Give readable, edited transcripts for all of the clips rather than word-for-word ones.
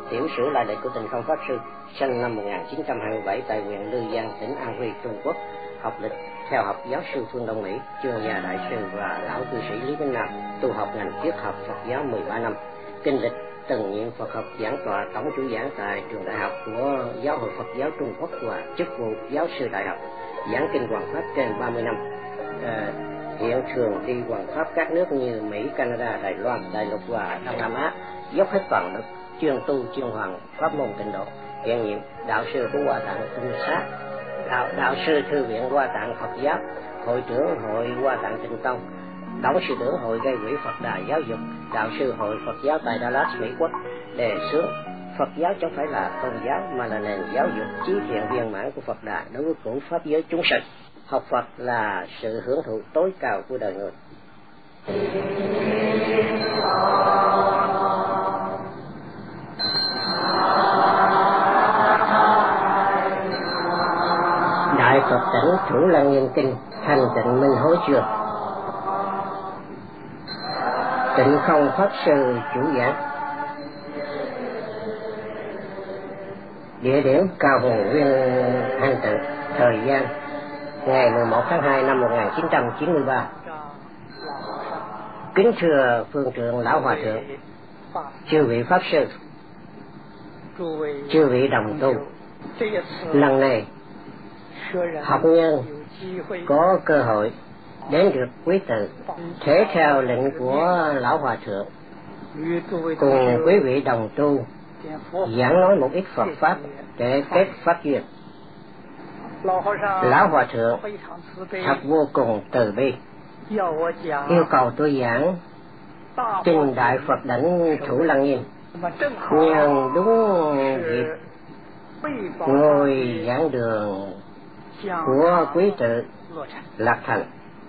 Tiểu sử lại lịch của Tịnh Không Pháp Sư, sinh năm 1927 tại huyện Lư Giang, tỉnh An Huy, Trung Quốc. Học lịch theo học giáo sư Phương Đông Mỹ, chuyên gia đại sư và lão cư sĩ Lý Vĩnh Nam, tu học ngành triết học Phật giáo 13 năm. Kinh lịch từng nhiệm Phật học giảng tọa, tổng chủ giảng tại trường đại học của Giáo hội Phật giáo Trung Quốc và chức vụ giáo sư đại học, giảng kinh Hoằng Pháp trên 30 năm. Hiện thường đi Hoằng Pháp các nước như Mỹ, Canada, Đài Loan, Đại Lục và Đông Nam Á, dốc hết toàn lực chuyên tu chuyên hoàng pháp môn tịnh độ. Hiện nhiệm đạo sư của Hoa Tạng Tinh Sát, đạo sư thư viện Hoa Tạng Phật giáo, hội trưởng hội Hoa Tạng Tịnh Tông,董sự trưởng hội gây quỹ Phật Đà giáo dục, đạo sư hội Phật giáo tại Dallas, Mỹ Quốc. Đề xướng Phật giáo chẳng phải là tôn giáo mà là nền giáo dục trí thiện viên mãn của Phật Đà đối với cũ pháp giới chúng sinh. Học Phật là sự hưởng thụ tối cao của đời người. Đại Phật Tỉnh Thủ Lăng Nghiêm Kinh, Hành Tịnh Minh Hối Chương. Tịnh Không Pháp Sư chủ giảng. Địa điểm Cao Hùng Viên Hành Tự. Thời gian ngày 11 tháng 2 năm 1993. Kính thưa Phương Trượng Lão Hòa Thượng, chư vị Pháp Sư, chư vị đồng tu, lần này học nhân có cơ hội đến được quý tự, thể theo lệnh của Lão Hòa Thượng, cùng quý vị đồng tu giảng nói một ít Phật Pháp để kết Pháp duyên. Lão Hòa Thượng thật vô cùng từ bi, yêu cầu tôi giảng kinh Đại Phật Đảnh Thủ Lăng Nghiêm. Nhưng đúng dịp ngôi giảng đường của quý tự Lạc Thành,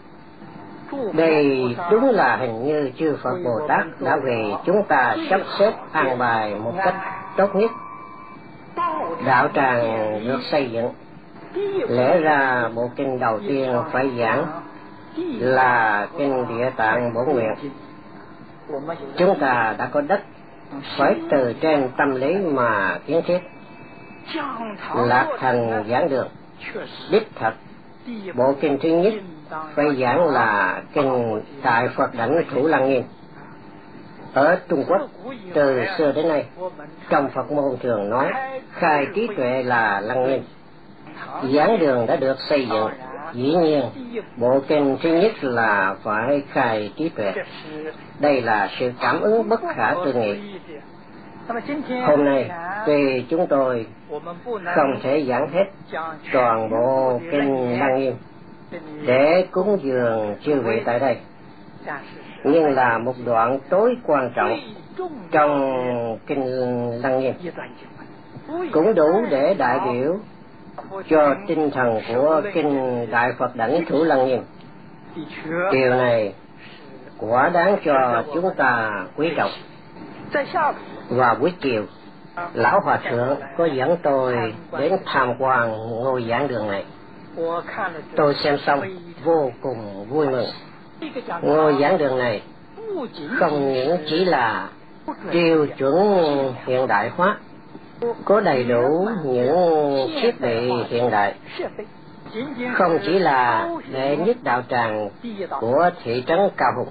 đây đúng là hình như chư Phật Bồ Tát đã vì chúng ta sắp xếp an bài một cách tốt nhất. Đạo tràng được xây dựng, lẽ ra bộ kinh đầu tiên phải giảng là kinh Địa Tạng Bổn Nguyện. Chúng ta đã có đất, phải từ trên tâm lý mà kiến thiết. Lạc Thành giảng đường đích thật, bộ kinh thứ nhất phải giảng là kinh Đại Phật Đảnh Thủ Lăng Nghiêm. Ở Trung Quốc từ xưa đến nay, trong Phật môn thường nói khai trí tuệ là Lăng Nghiêm. Giảng đường đã được xây dựng, dĩ nhiên bộ kinh thứ nhất là phải khai trí tuệ. Đây là sự cảm ứng bất khả tư nghị. Hôm nay tuy chúng tôi không thể giảng hết toàn bộ kinh Lăng Nghiêm để cúng dường chư vị tại đây, nhưng là một đoạn tối quan trọng trong kinh Lăng Nghiêm, cũng đủ để đại biểu cho tinh thần của kinh Đại Phật Đảnh Thủ Lăng Nghiêm. Điều này quả đáng cho chúng ta quý trọng. Vào buổi chiều, Lão Hòa Thượng có dẫn tôi đến tham quan ngôi giảng đường này. Tôi xem xong vô cùng vui mừng. Ngôi giảng đường này không những chỉ là tiêu chuẩn hiện đại hóa, có đầy đủ những thiết bị hiện đại, không chỉ là đệ nhất đạo tràng của thị trấn Cao Hùng,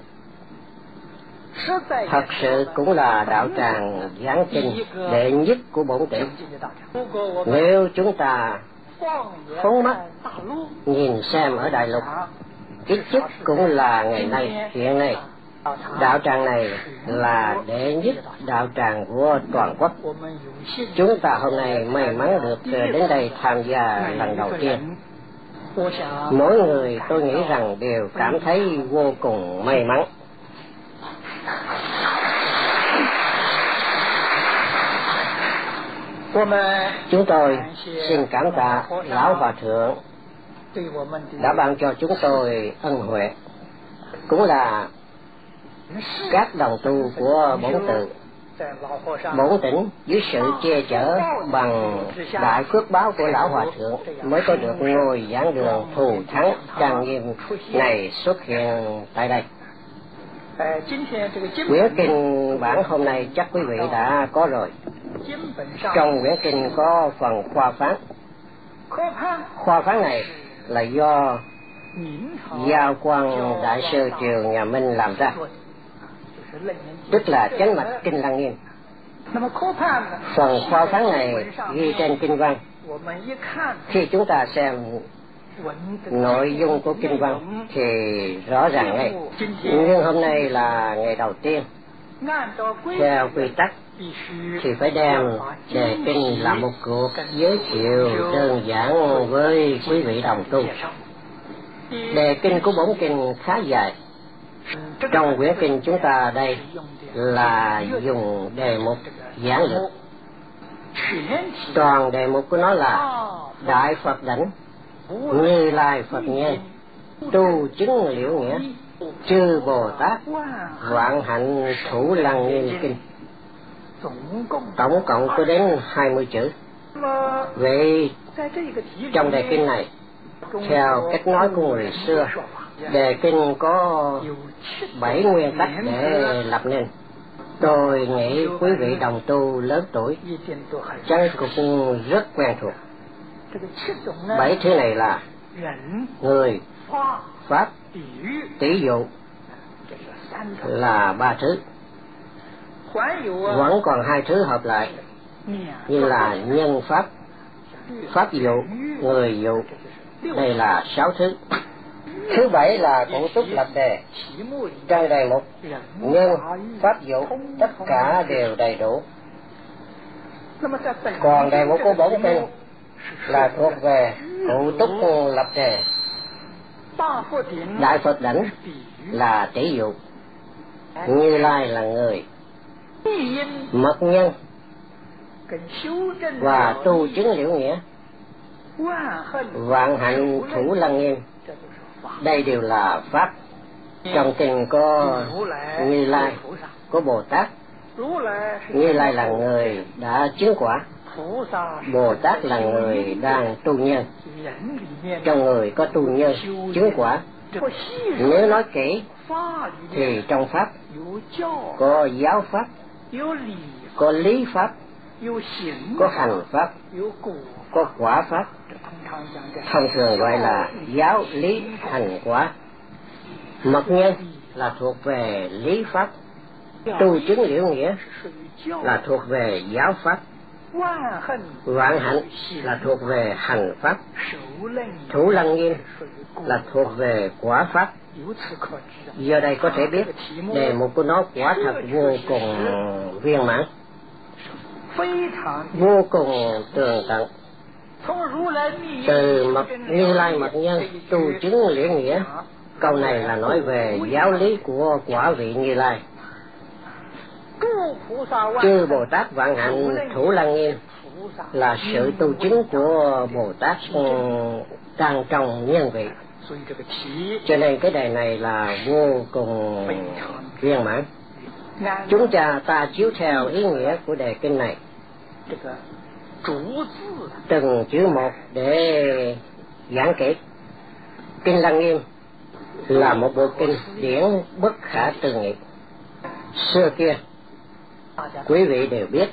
thật sự cũng là đạo tràng giảng kinh đệ nhất của bổn tỉnh. Nếu chúng ta phóng mắt nhìn xem ở Đại Lục, ít nhất cũng là ngày nay, hiện nay đạo tràng này là đệ nhất đạo tràng của toàn quốc. Chúng ta hôm nay may mắn được đến đây tham gia lần đầu tiên. Mỗi người tôi nghĩ rằng đều cảm thấy vô cùng may mắn. Chúng tôi xin cảm tạ Lão Hòa Thượng đã ban cho chúng tôi ân huệ, cũng là các đồng tu của bổn tự bổn tỉnh dưới sự che chở bằng đại phước báo của Lão Hòa Thượng mới có được ngôi giảng đường thù thắng trang nghiêm này xuất hiện tại đây. Quyển kinh bản hôm nay chắc quý vị đã có rồi. Trong quyển kinh có phần khoa phán. Khoa phán này là do Giao Quang Đại sư triều nhà Minh làm ra, tức là chánh mạch Kinh Lăng Nghiêm. Phần khoa phán này ghi trên kinh văn. Khi chúng ta xem nội dung của kinh văn thì rõ ràng ngay. Nhưng hôm nay là ngày đầu tiên, theo quy tắc thì phải đem đề kinh làm một cuộc giới thiệu đơn giản với quý vị đồng tu. Đề kinh của bổn kinh khá dài. Trong quyển kinh chúng ta đây là dùng đề mục giảng lược. Toàn đề mục của nó là Đại Phật Đảnh, Như Lai Phật Nhân, Tu Chứng Liễu Nghĩa, Chư Bồ Tát, Vạn Hạnh Thủ Lăng Nghiêm Kinh. Tổng cộng có đến 20 chữ. Vậy trong đề kinh này, theo cách nói của người xưa, đề kinh có 7 nguyên tắc để lập nên. Tôi nghĩ quý vị đồng tu lớn tuổi chắc cũng rất quen thuộc. 7 thứ này là người, pháp, tỷ dụ là 3 thứ. Vẫn còn 2 thứ hợp lại như là nhân pháp, pháp dụ, người dụ. Đây là 6 thứ. Thứ 7 là cụ túc lập đề. Trong đề mục nhân, pháp dụ tất cả đều đầy đủ. Còn đề mục của bổn kinh là thuộc về cụ túc lập đề. Đại Phật Đảnh là tỷ dụ, Như Lai là người, mật nhân và tu chứng liễu nghĩa, Vạn Hạnh Thủ Lăng Nghiêm. Đây đều là pháp. Trong kinh có Như Lai, có Bồ Tát. Như Lai là người đã chứng quả, Bồ Tát là người đang tu nhân. Trong người có tu nhân chứng quả. Nếu nói kỹ thì trong pháp có giáo pháp, có lý pháp, có hành pháp, có quả pháp. Thông thường gọi là giáo lý hành quả. Mật nhân là thuộc về lý pháp, tu chứng liễu nghĩa là thuộc về giáo pháp, vạn hạnh là thuộc về hành pháp, thủ lăng nghiêm là thuộc về quả pháp. Giờ đây có thể biết đề mục của nó quả thật vô cùng viên mãn, vô cùng tường tận. Từ Như Lai mật nhân tu chứng liễu nghĩa, câu này là nói về giáo lý của quả vị Như Lai. Chư Bồ Tát vạn hạnh thủ lăng nghiêm là sự tu chứng của Bồ Tát đang trong nhân vị. Cho nên cái đề này là vô cùng viên mãn. Chúng ta chiếu theo ý nghĩa của đề kinh này, từng chữ một để giảng kỹ. Kinh Lăng Nghiêm là một bộ kinh điển bất khả tư nghị. Xưa kia quý vị đều biết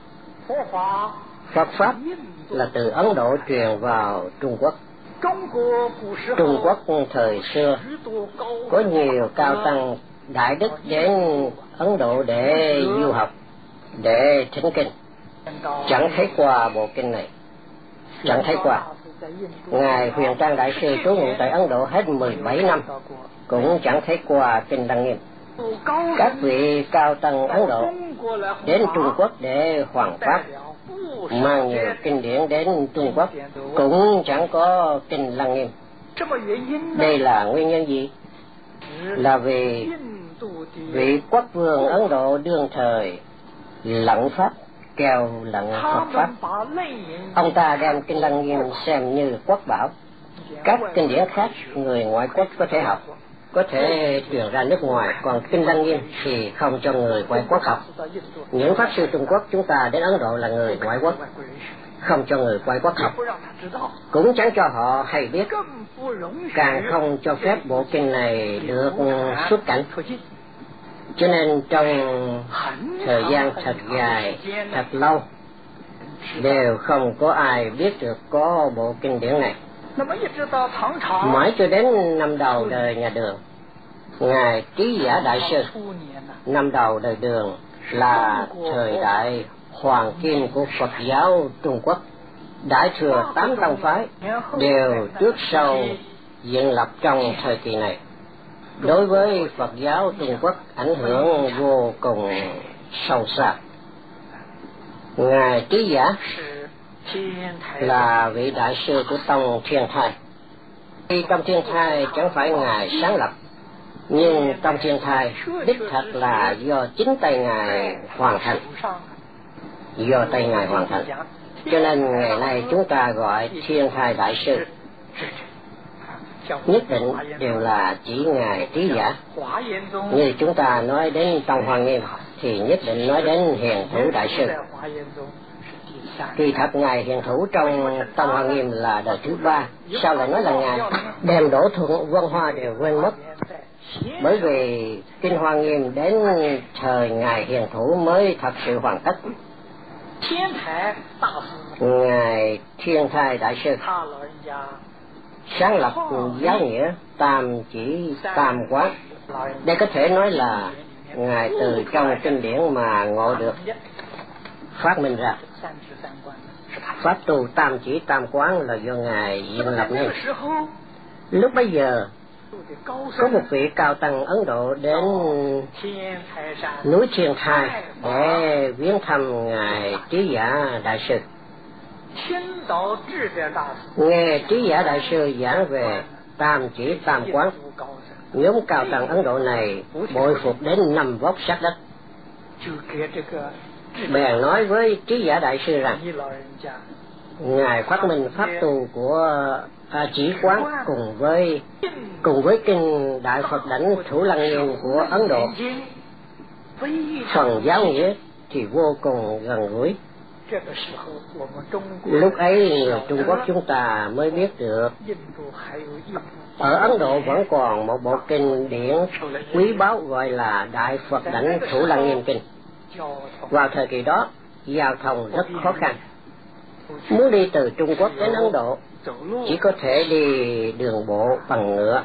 Phật pháp là từ Ấn Độ truyền vào Trung Quốc. Trung Quốc thời xưa có nhiều cao tăng đại đức đến Ấn Độ để du học, để thỉnh kinh. Chẳng thấy qua bộ kinh này, chẳng thấy qua. Ngài Huyền Trang Đại sư trú ngụ tại Ấn Độ hết 17 năm, cũng chẳng thấy qua kinh Lăng Nghiêm. Các vị cao tăng Ấn Độ đến Trung Quốc để hoàn pháp, mang nhiều kinh điển đến Trung Quốc, cũng chẳng có kinh Lăng Nghiêm. Đây là nguyên nhân gì? Là vì vị quốc vương Ấn Độ đương thời lặng pháp, kêu lặng Phật pháp. Ông ta đem kinh Lăng Nghiêm xem như quốc bảo. Các kinh điển khác người ngoại quốc có thể học, có thể truyền ra nước ngoài, còn kinh Lăng Nghiêm thì không cho người ngoại quốc học. Những pháp sư Trung Quốc chúng ta đến Ấn Độ là người ngoại quốc, không cho người ngoại quốc học, cũng chẳng cho họ hay biết, càng không cho phép bộ kinh này được xuất cảnh. Cho nên trong thời gian thật dài, thật lâu, đều không có ai biết được có bộ kinh điển này. Mãi cho đến năm đầu đời nhà Đường, ngài Trí Giả Đại Sư, năm đầu đời Đường là thời đại hoàng kim của Phật giáo Trung Quốc. Đại thừa 8 tông phái đều trước sau dựng lập trong thời kỳ này. Đối với Phật giáo Trung Quốc ảnh hưởng vô cùng sâu sắc. Ngài Trí Giả là vị đại sư của tông Thiên Thai. Khi tông Thiên Thai chẳng phải ngài sáng lập, nhưng tông Thiên Thai đích thật là do chính tay ngài hoàn thành, do tay ngài hoàn thành. Cho nên ngày nay chúng ta gọi Thiên Thai Đại Sư, nhất định đều là chỉ ngài Trí Giả. Như chúng ta nói đến tông Hoa Nghiêm thì nhất định nói đến Hiền Thủ Đại Sư. Kỳ thật ngài Hiền Thủ trong tông Hoa Nghiêm là đời thứ 3, sao lại nói là ngài? Đem Đỗ Thuận, Vân Hoa đều quên mất. Bởi vì kinh Hoa Nghiêm đến thời ngài Hiền Thủ mới thật sự hoàn tất. Ngài Thiên Thai Đại Sư sáng lập giáo nghĩa tam chỉ tam quán. Đây có thể nói là ngài từ trong kinh điển mà ngộ được, phát minh ra. Pháp tu tam chỉ tam quán là do ngài dựng lập nên. Lúc bấy giờ có một vị cao tăng Ấn Độ đến núi Thiên Thai để viếng thăm ngài Trí Giả Đại Sư. Nghe Trí Giả Đại Sư giảng về tam chỉ tam quán, nhóm cao tăng Ấn Độ này bội phục đến 5 vóc sát đất. Bèn nói với Trí Giả Đại Sư rằng ngài phát minh pháp tu của chỉ quán cùng với kinh Đại Phật Đảnh Thủ Lăng Nghiêm của Ấn Độ, phần giáo nghĩa thì vô cùng gần gũi. Lúc ấy người Trung Quốc chúng ta mới biết được ở Ấn Độ vẫn còn một bộ kinh điển quý báu gọi là Đại Phật Đảnh Thủ Lăng Nghiêm Kinh. Vào thời kỳ đó giao thông rất khó khăn, muốn đi từ Trung Quốc đến Ấn Độ chỉ có thể đi đường bộ bằng ngựa,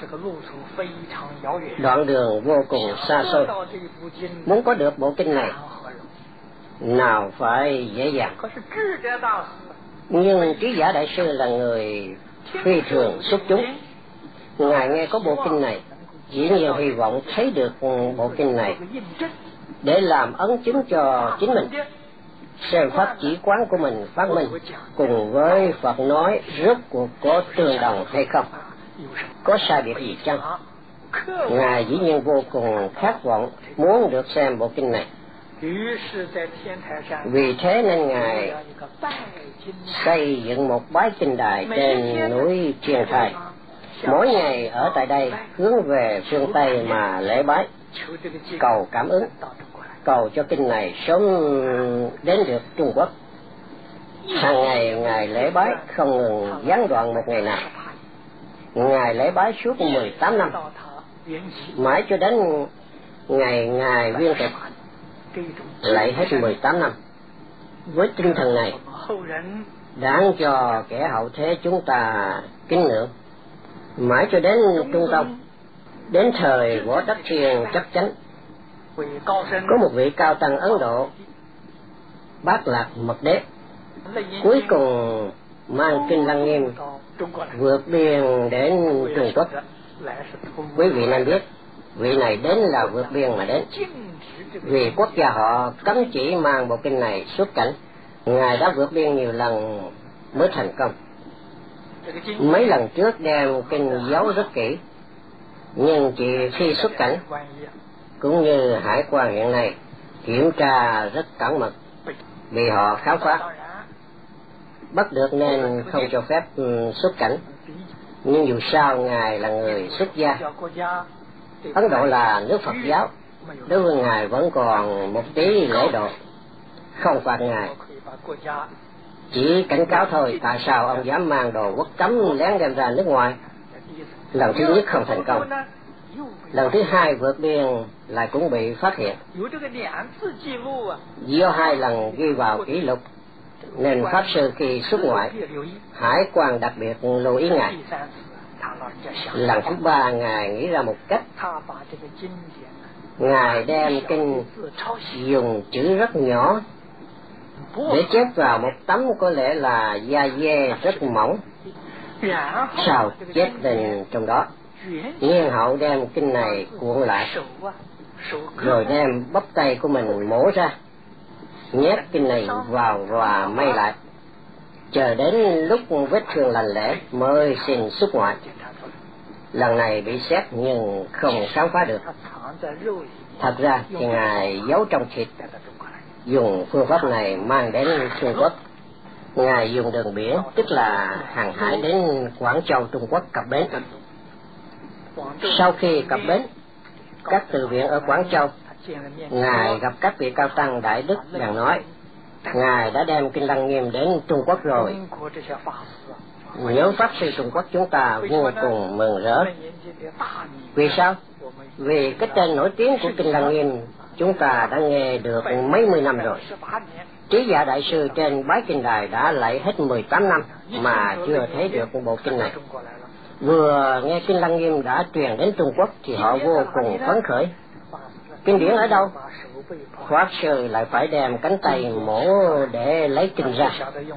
đoạn đường vô cùng xa xôi. Muốn có được bộ kinh này nào phải dễ dàng. Nhưng Trí Giả Đại Sư là người phi thường xuất chúng. Ngài nghe có bộ kinh này, dĩ nhiên hy vọng thấy được bộ kinh này để làm ấn chứng cho chính mình, xem pháp chỉ quán của mình phát minh cùng với Phật nói rốt cuộc có tương đồng hay không, có sai biệt gì chăng. Ngài dĩ nhiên vô cùng khát vọng muốn được xem bộ kinh này. Vì thế nên ngài xây dựng một bái kinh đài trên núi Thiên Thai, mỗi ngày ở tại đây hướng về phương Tây mà lễ bái, cầu cảm ứng, cầu cho kinh này sớm đến được Trung Quốc. Hàng ngày ngài lễ bái không ngừng gián đoạn một ngày nào. Ngài lễ bái suốt 18 năm, mãi cho đến ngày ngài viên tịch lại hết 18 năm. Với tinh thần này đáng cho kẻ hậu thế chúng ta kính ngưỡng. Mãi cho đến Trung Tông, đến thời Võ Đắc Thiên Chấp Chánh, có một vị cao tăng Ấn Độ Bát Lạc Mật Đế cuối cùng mang kinh Lăng Nghiêm vượt biên đến Trung Quốc. Quý vị nên biết, vị này đến là vượt biên mà đến, vì quốc gia họ cấm chỉ mang bộ kinh này xuất cảnh. Ngài đã vượt biên nhiều lần mới thành công. Mấy lần trước đem kinh giấu rất kỹ, nhưng chỉ khi xuất cảnh cũng như hải quan hiện nay kiểm tra rất cẩn mật, bị họ khám phá bắt được nên không cho phép xuất cảnh. Nhưng dù sao ngài là người xuất gia, Ấn Độ là nước Phật giáo, đối với ngài vẫn còn một tí lễ độ, không phạt ngài, chỉ cảnh cáo thôi. Tại sao ông dám mang đồ quốc cấm lén đem ra nước ngoài? Lần thứ nhất không thành công, lần thứ hai vượt biên lại cũng bị phát hiện. Do 2 lần ghi vào kỷ lục nên Pháp Sư khi xuất ngoại, hải quan đặc biệt lưu ý Ngài. Lần thứ ba, Ngài nghĩ ra một cách. Ngài đem kinh dùng chữ rất nhỏ để chép vào một tấm có lẽ là da dê rất mỏng, sao chép lên trong đó. Nhiên hậu đem kinh này cuộn lại, rồi đem bắp tay của mình mổ ra, nhét kinh này vào và may lại, chờ đến lúc vết thương lành lẽ mới xin xuất ngoại. Lần này bị xét nhưng không khám phá được. Thật ra thì Ngài giấu trong thịt, dùng phương pháp này mang đến Trung Quốc. Ngài dùng đường biển, tức là hàng hải đến Quảng Châu, Trung Quốc cập bến. Sau khi cập bến các từ viện ở Quảng Châu, Ngài gặp các vị cao tăng Đại Đức đang nói, Ngài đã đem kinh Lăng Nghiêm đến Trung Quốc rồi. Những Pháp Sư Trung Quốc chúng ta vô cùng mừng rỡ. Vì sao? Vì cái tên nổi tiếng của kinh Lăng Nghiêm chúng ta đã nghe được mấy mươi năm rồi. Trí Giả Đại Sư trên Bái Kinh Đài đã lạy hết 18 năm mà chưa thấy được bộ kinh này. Vừa nghe kinh Lăng Nghiêm đã truyền đến Trung Quốc thì họ vô cùng phấn khởi. Kinh điển ở đâu? Pháp Sư lại phải đem cánh tay mổ để lấy kinh ra.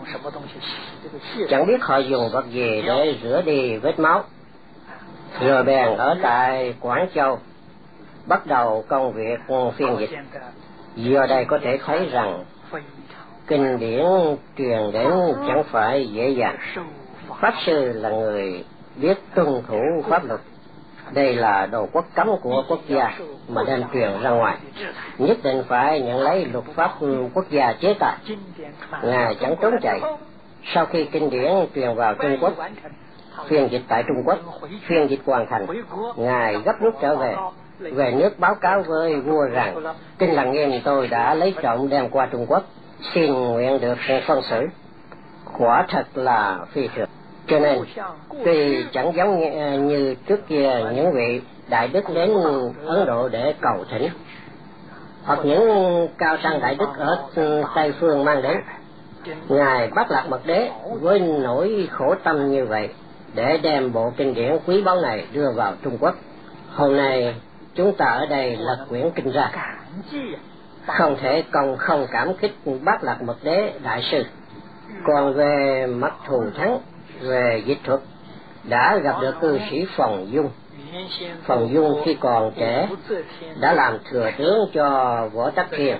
Chẳng biết họ dùng vật gì để rửa đi vết máu. Rồi bèn ở tại Quảng Châu bắt đầu công việc phiên dịch. Giờ đây có thể thấy rằng kinh điển truyền đến chẳng phải dễ dàng. Pháp Sư là người biết tuân thủ pháp luật. Đây là đồ quốc cấm của quốc gia mà đem truyền ra ngoài, nhất định phải nhận lấy luật pháp quốc gia chế tài. Ngài chẳng trốn chạy. Sau khi kinh điển truyền vào Trung Quốc, phiên dịch tại Trung Quốc, phiên dịch hoàn thành, Ngài gấp rút trở về nước báo cáo với vua rằng kinh Lăng Nghiêm tôi đã lấy trộm đem qua Trung Quốc, xin nguyện được phân xử. Quả thật là phi thường. Cho nên tuy chẳng giống như trước kia những vị đại đức đến Ấn Độ để cầu thỉnh, hoặc những cao tăng đại đức ở Tây phương mang đến, Ngài Bát Lạc Mật Đế với nỗi khổ tâm như vậy để đem bộ kinh điển quý báu này đưa vào Trung Quốc. Hôm nay chúng ta ở đây lật quyển kinh ra, không thể không cảm kích Bát Lạc Mật Đế Đại Sư. Còn về mặt thù thắng, về dịch thuật, đã gặp được cư sĩ Phòng Dung. Phòng Dung khi còn trẻ đã làm thừa tướng cho Võ Tắc Thiên.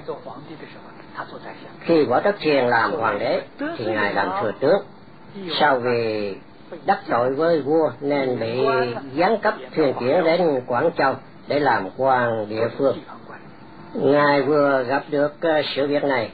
Khi Võ Tắc Thiên làm hoàng đế thì Ngài làm thừa tướng. Sau vì đắc tội với vua nên bị giáng cấp thuyền chuyển đến Quảng Châu để làm quan địa phương. Ngài vừa gặp được sự việc này,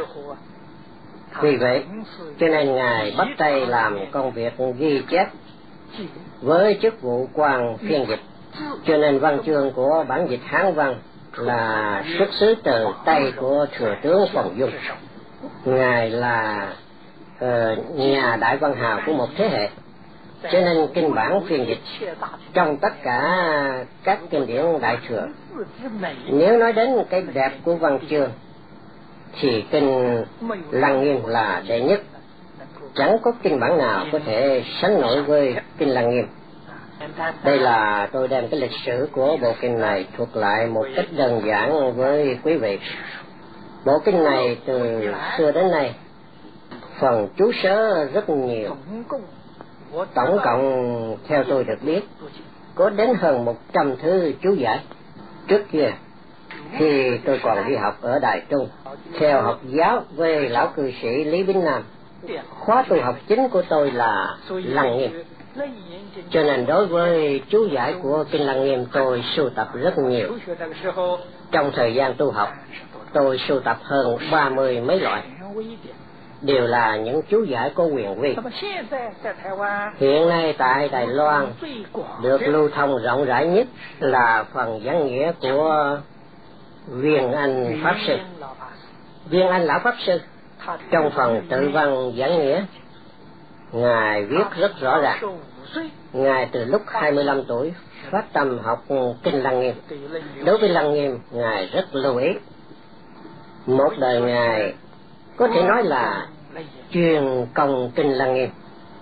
vì vậy cho nên Ngài bắt tay làm công việc ghi chép với chức vụ quan phiên dịch. Cho nên văn chương của bản dịch Hán văn là xuất xứ từ tay của thừa tướng Phòng Dung. Ngài là nhà đại văn hào của một thế hệ. Cho nên kinh bản phiên dịch trong tất cả các kinh điển Đại Thừa, nếu nói đến cái đẹp của văn chương thì kinh Lăng Nghiêm là đệ nhất. Chẳng có kinh bản nào có thể sánh nổi với kinh Lăng Nghiêm. Đây là tôi đem cái lịch sử của bộ kinh này thuật lại một cách đơn giản với quý vị. Bộ kinh này từ xưa đến nay phần chú sớ rất nhiều. Tổng cộng theo tôi được biết có đến hơn 100 thư chú giải. Trước kia khi tôi còn đi học ở Đài Trung theo học giáo với lão cư sĩ Lý Bính Nam, khóa tu học chính của tôi là Lăng Nghiêm. Cho nên đối với chú giải của kinh Lăng Nghiêm tôi sưu tập rất nhiều. Trong thời gian tu học tôi sưu tập hơn 30 mấy loại, đều là những chú giải có quyền vi. Hiện nay tại Đài Loan được lưu thông rộng rãi nhất là phần giảng nghĩa của Viên Anh Pháp Sư. Viên Anh Lão Pháp Sư trong phần tự văn giảng nghĩa, Ngài viết rất rõ ràng. Ngài từ lúc 25 tuổi phát tâm học kinh Lăng Nghiêm. Đối với Lăng Nghiêm Ngài rất lưu ý. Một đời Ngài có thể nói là chuyên công kinh Lăng Nghiêm.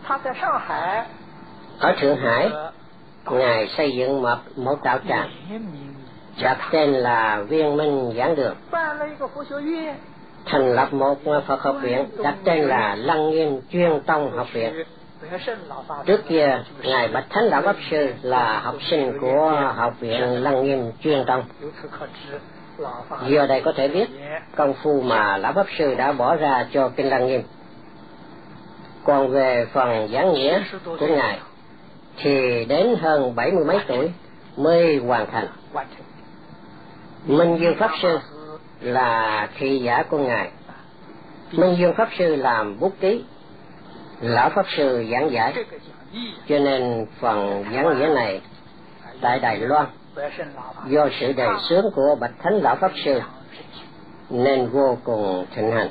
Ở Thượng Hải, Ngài xây dựng một đạo tràng đặt tên là Viên Minh Giảng Đường, thành lập một Phật học viện đặt tên là Lăng Nghiêm Chuyên Tông Học viện. Trước kia, Ngài Bạch Thánh Lão Pháp Sư là học sinh của học viện Lăng Nghiêm Chuyên Tông. Giờ đây có thể biết công phu mà Lão Pháp Sư đã bỏ ra cho kinh Lăng Nghiêm. Còn về phần giảng nghĩa của Ngài thì đến hơn 70 mấy tuổi mới hoàn thành. Minh Dương Pháp Sư là thị giả của Ngài. Minh Dương Pháp Sư làm bút ký, Lão Pháp Sư giảng giải, cho nên phần giảng nghĩa này tại Đài Loan do sự đề xướng của Bạch Thánh Lão Pháp Sư nên vô cùng thịnh hành.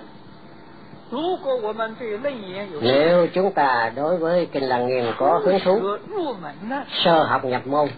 Nếu chúng ta đối với kinh Lăng Nghiêm có hứng thú sơ học nhập môn,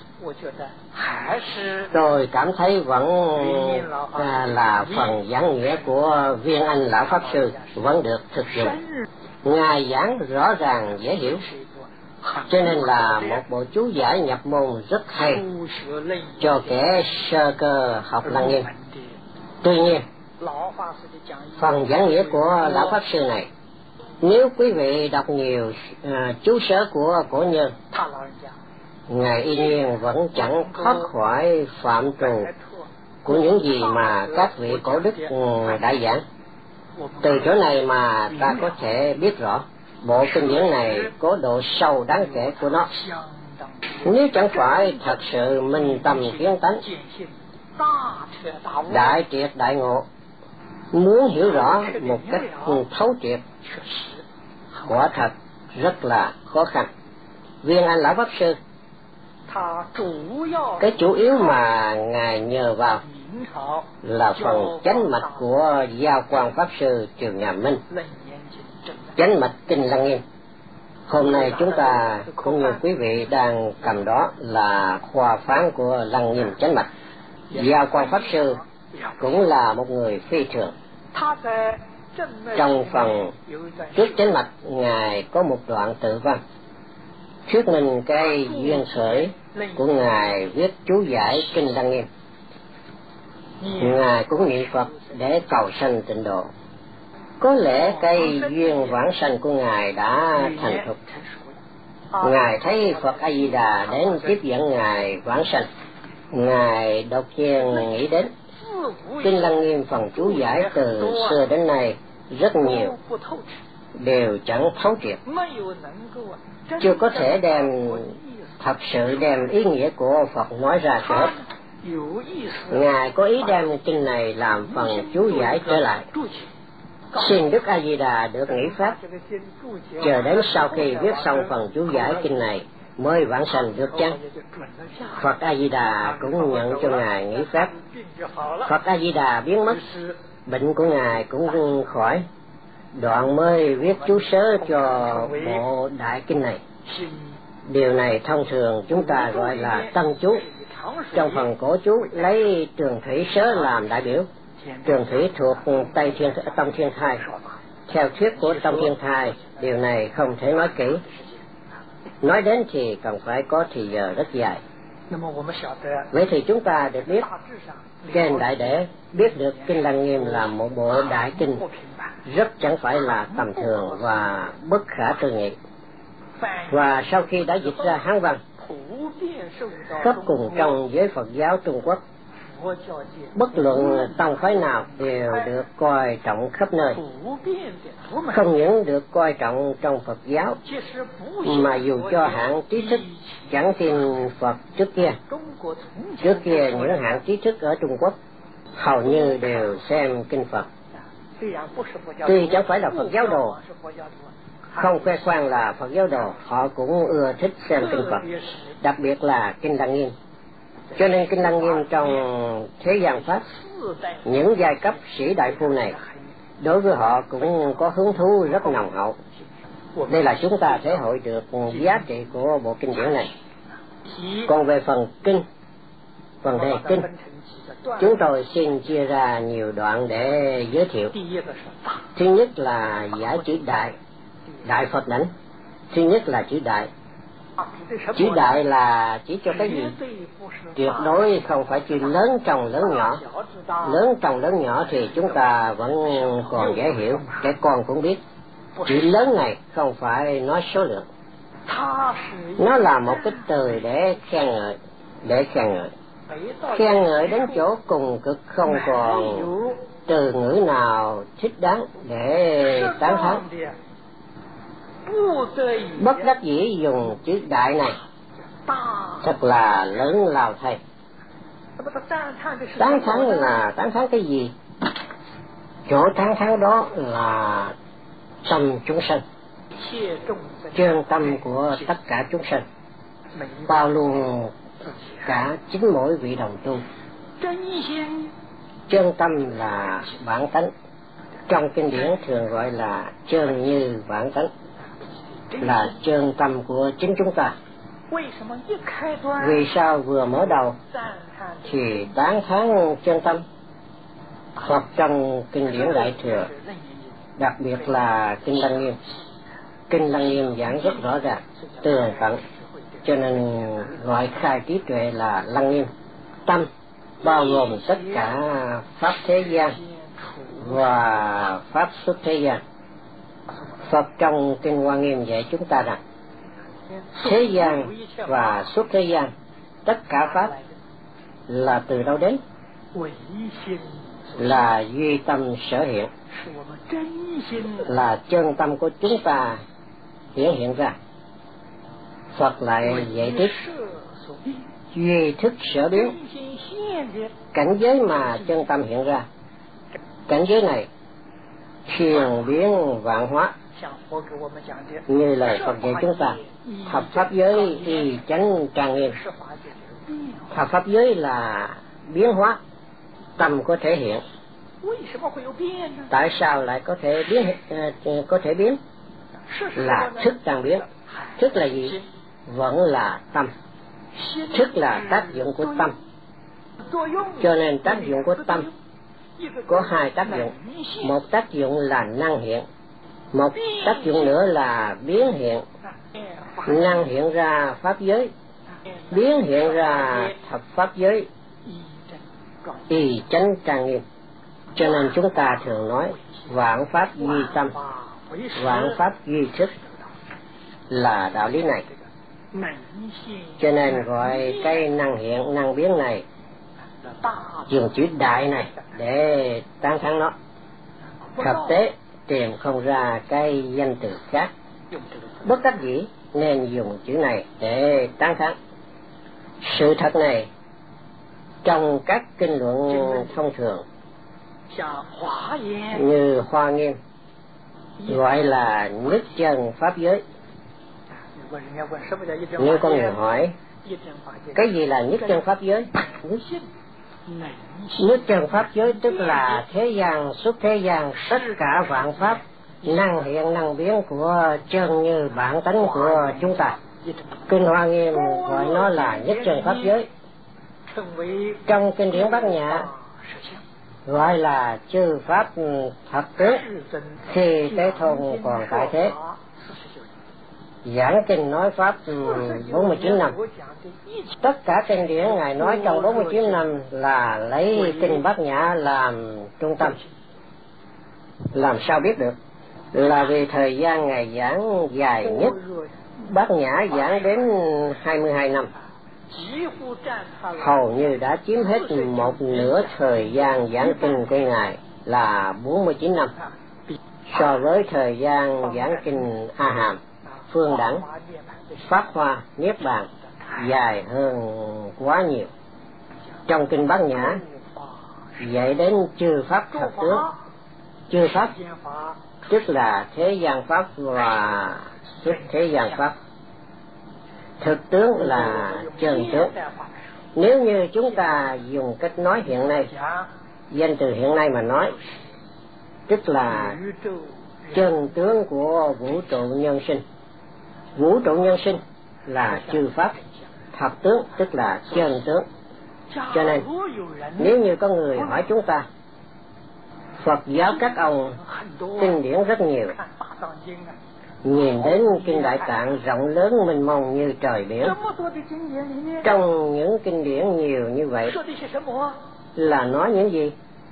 tôi cảm thấy vẫn là phần giảng nghĩa của Viên Anh Lão Pháp Sư vẫn được thực dụng. Ngài giảng rõ ràng dễ hiểu, cho nên là một bộ chú giải nhập môn rất hay cho kẻ sơ cơ học Lăng Nghiêm. Tuy nhiên, phần giảng nghĩa của Lão Pháp Sư này, nếu quý vị đọc nhiều chú sớ của cổ nhân, Ngài y nhiên vẫn chẳng thoát khỏi phạm trù của những gì mà các vị cổ đức đã giảng. Từ chỗ này mà ta có thể biết rõ bộ kinh điển này có độ sâu đáng kể của nó. Nếu chẳng phải thật sự minh tâm kiến tánh, đại triệt đại ngộ, muốn hiểu rõ một cách thấu triệt, quả thật rất là khó khăn. Viên Anh Lão Pháp Sư, cái chủ yếu mà Ngài nhờ vào là phần chánh mạch của Giao Quang Pháp Sư Trường Nhà Minh, chánh mạch kinh Lăng Nghiêm. Hôm nay chúng ta cũng như quý vị đang cầm đó là khoa phán của Lăng Nghiêm chánh mạch. Giao Quang Pháp Sư cũng là một người phi thường. Trong phần trước chánh mạch, Ngài có một đoạn tự văn thuyết minh cái duyên khởi của Ngài viết chú giải kinh Lăng Nghiêm. Ngài cũng niệm Phật để cầu sanh tịnh độ. Có lẽ cái duyên vãng sanh của Ngài đã thành thục. Ngài thấy Phật A Di Đà đến tiếp dẫn Ngài vãng sanh. Ngài đột nhiên nghĩ đến kinh Lăng Nghiêm phần chú giải từ xưa đến nay rất nhiều, đều chẳng thấu triệt, chưa có thể thật sự đem ý nghĩa của Phật nói ra hết. Ngài có ý đem kinh này làm phần chú giải trở lại. Xin Đức A Di Đà được nghỉ pháp, chờ đến sau khi viết xong phần chú giải kinh này mới vãng sanh được chăng? Phật A Di Đà cũng nhận cho Ngài nghỉ pháp. Phật A Di Đà biến mất, bệnh của Ngài cũng khỏi, đoạn mới viết chú sớ cho bộ đại kinh này. Điều này thông thường chúng ta gọi là tăng chú. Trong phần cổ chú lấy Trường Thủy sớ làm đại biểu. Trường Thủy thuộc Tông Thiên Thai. Theo thuyết của Tông Thiên Thai, điều này không thể nói kỹ. Nói đến thì cần phải có thời giờ rất dài. Vậy thì chúng ta được biết trên đại để biết được kinh Lăng Nghiêm là một bộ đại kinh rất chẳng phải là tầm thường và bất khả tư nghị. Và sau khi đã dịch ra Hán văn, khắp cùng trong giới Phật giáo Trung Quốc, bất luận tông phái nào đều được coi trọng khắp nơi. Không những được coi trọng trong Phật giáo, mà dù cho hạng trí thức chẳng tin Phật trước kia những hạng trí thức ở Trung Quốc hầu như đều xem kinh Phật. Tuy chẳng phải là Phật giáo đồ, không khoe khoang là Phật giáo đồ, họ cũng ưa thích xem kinh Phật, đặc biệt là kinh Lăng Nghiêm. Cho nên kinh Lăng Nghiêm trong thế gian Pháp, những giai cấp sĩ đại phu này đối với họ cũng có hứng thú rất nồng hậu. Đây là chúng ta thể hội được giá trị của bộ kinh điển này. Còn về phần kinh vấn đề kinh. Chúng tôi xin chia ra nhiều đoạn để giới thiệu. Thứ nhất là giải chữ đại, đại Phật đảnh. Thứ nhất là chữ đại. Chữ đại là chỉ cho cái gì? Tuyệt đối không phải chữ lớn trong lớn nhỏ. Lớn trong lớn nhỏ thì chúng ta vẫn còn dễ hiểu, trẻ con cũng biết. Chữ lớn này không phải nói số lượng. Nó là một cái từ để khen ngợi, khen ngợi đến chỗ cùng cực, không còn từ ngữ nào thích đáng để tán thán. Bất đắc dĩ dùng chữ đại này, thật là lớn lao thay. Tán thán là tán thán cái gì? Chỗ tán thán đó là tâm chúng sanh, chân tâm của tất cả chúng sanh, bao luôn cả chính mỗi vị đồng tu. Chân tâm là bản tánh, trong kinh điển thường gọi là chân như bản tánh, là chân tâm của chính chúng ta. Vì sao vừa mở đầu thì tán thán chân tâm? Hoặc trong kinh điển Đại Thừa, đặc biệt là kinh Lăng Nghiêm. Kinh Lăng Nghiêm giảng rất rõ ràng, tường tận, cho nên gọi khai trí tuệ là Lăng Nghiêm. Tâm bao gồm tất cả pháp thế gian và pháp xuất thế gian. Phật trong kinh Hoa Nghiêm dạy chúng ta rằng thế gian và xuất thế gian, tất cả pháp là từ đâu đến? Là duy tâm sở hiện, là chân tâm của chúng ta hiển hiện ra. Phật lại dạy tiếp duy thức sở biến, cảnh giới mà chân tâm hiện ra. Cảnh giới này thiền biến vạn hóa, như lời Phật dạy chúng ta, thập pháp giới y chánh trang nghiêm. Thập pháp giới là biến hóa, tâm có thể hiện. Tại sao lại có thể biến? Là thức đang biến. Thức là gì? Vẫn là tâm. Thức là tác dụng của tâm. Cho nên tác dụng của tâm có hai tác dụng. Một tác dụng là năng hiện, một tác dụng nữa là biến hiện. Năng hiện ra pháp giới, biến hiện ra thập pháp giới y chánh trang nghiêm. Cho nên chúng ta thường nói vạn pháp duy tâm, vạn pháp duy thức, là đạo lý này. Cho nên gọi cái năng hiện năng biến này, dùng chữ đại này để tán thán nó. Thực tế tìm không ra cái danh từ khác, bất đắc dĩ nên dùng chữ này để tán thán. Sự thật này trong các kinh luận thông thường như Hoa Nghiêm gọi là nhất chân pháp giới. Nếu có người hỏi cái gì là nhất chân pháp giới? Nhất chân pháp giới tức là thế gian, xuất thế gian, tất cả vạn pháp năng hiện năng biến của chân như bản tánh của chúng ta. Kinh Hoa Nghiêm gọi nó là nhất chân pháp giới. Trong kinh điển Bát Nhã gọi là chư pháp thật tướng khi Thế Tôn còn tại thế. Giảng kinh nói pháp 49 năm. Tất cả kinh điển Ngài nói trong 49 năm là lấy kinh Bát Nhã làm trung tâm. Làm sao biết được? Là vì thời gian Ngài giảng dài nhất. Bát Nhã giảng đến 22 năm, hầu như đã chiếm hết một nửa thời gian giảng kinh của Ngài là 49 năm. So với thời gian giảng kinh A Hàm, Phương Đẳng, Pháp Hoa, Niết Bàn dài hơn quá nhiều. Trong kinh Bát Nhã dạy đến chư pháp thật tướng. Chư pháp tức là thế gian pháp và xuất thế gian pháp. Thực tướng là chân tướng. Nếu như chúng ta dùng cách nói hiện nay, danh từ hiện nay mà nói, tức là chân tướng của vũ trụ nhân sinh. Vũ trụ nhân sinh là chư pháp. Thập tướng tức là chân tướng. Cho nên nếu như có người hỏi chúng ta, Phật giáo các ông kinh điển rất nhiều, nhìn đến kinh Đại Tạng rộng lớn mênh mông như trời biển, trong những kinh điển nhiều như vậy là nói những gì?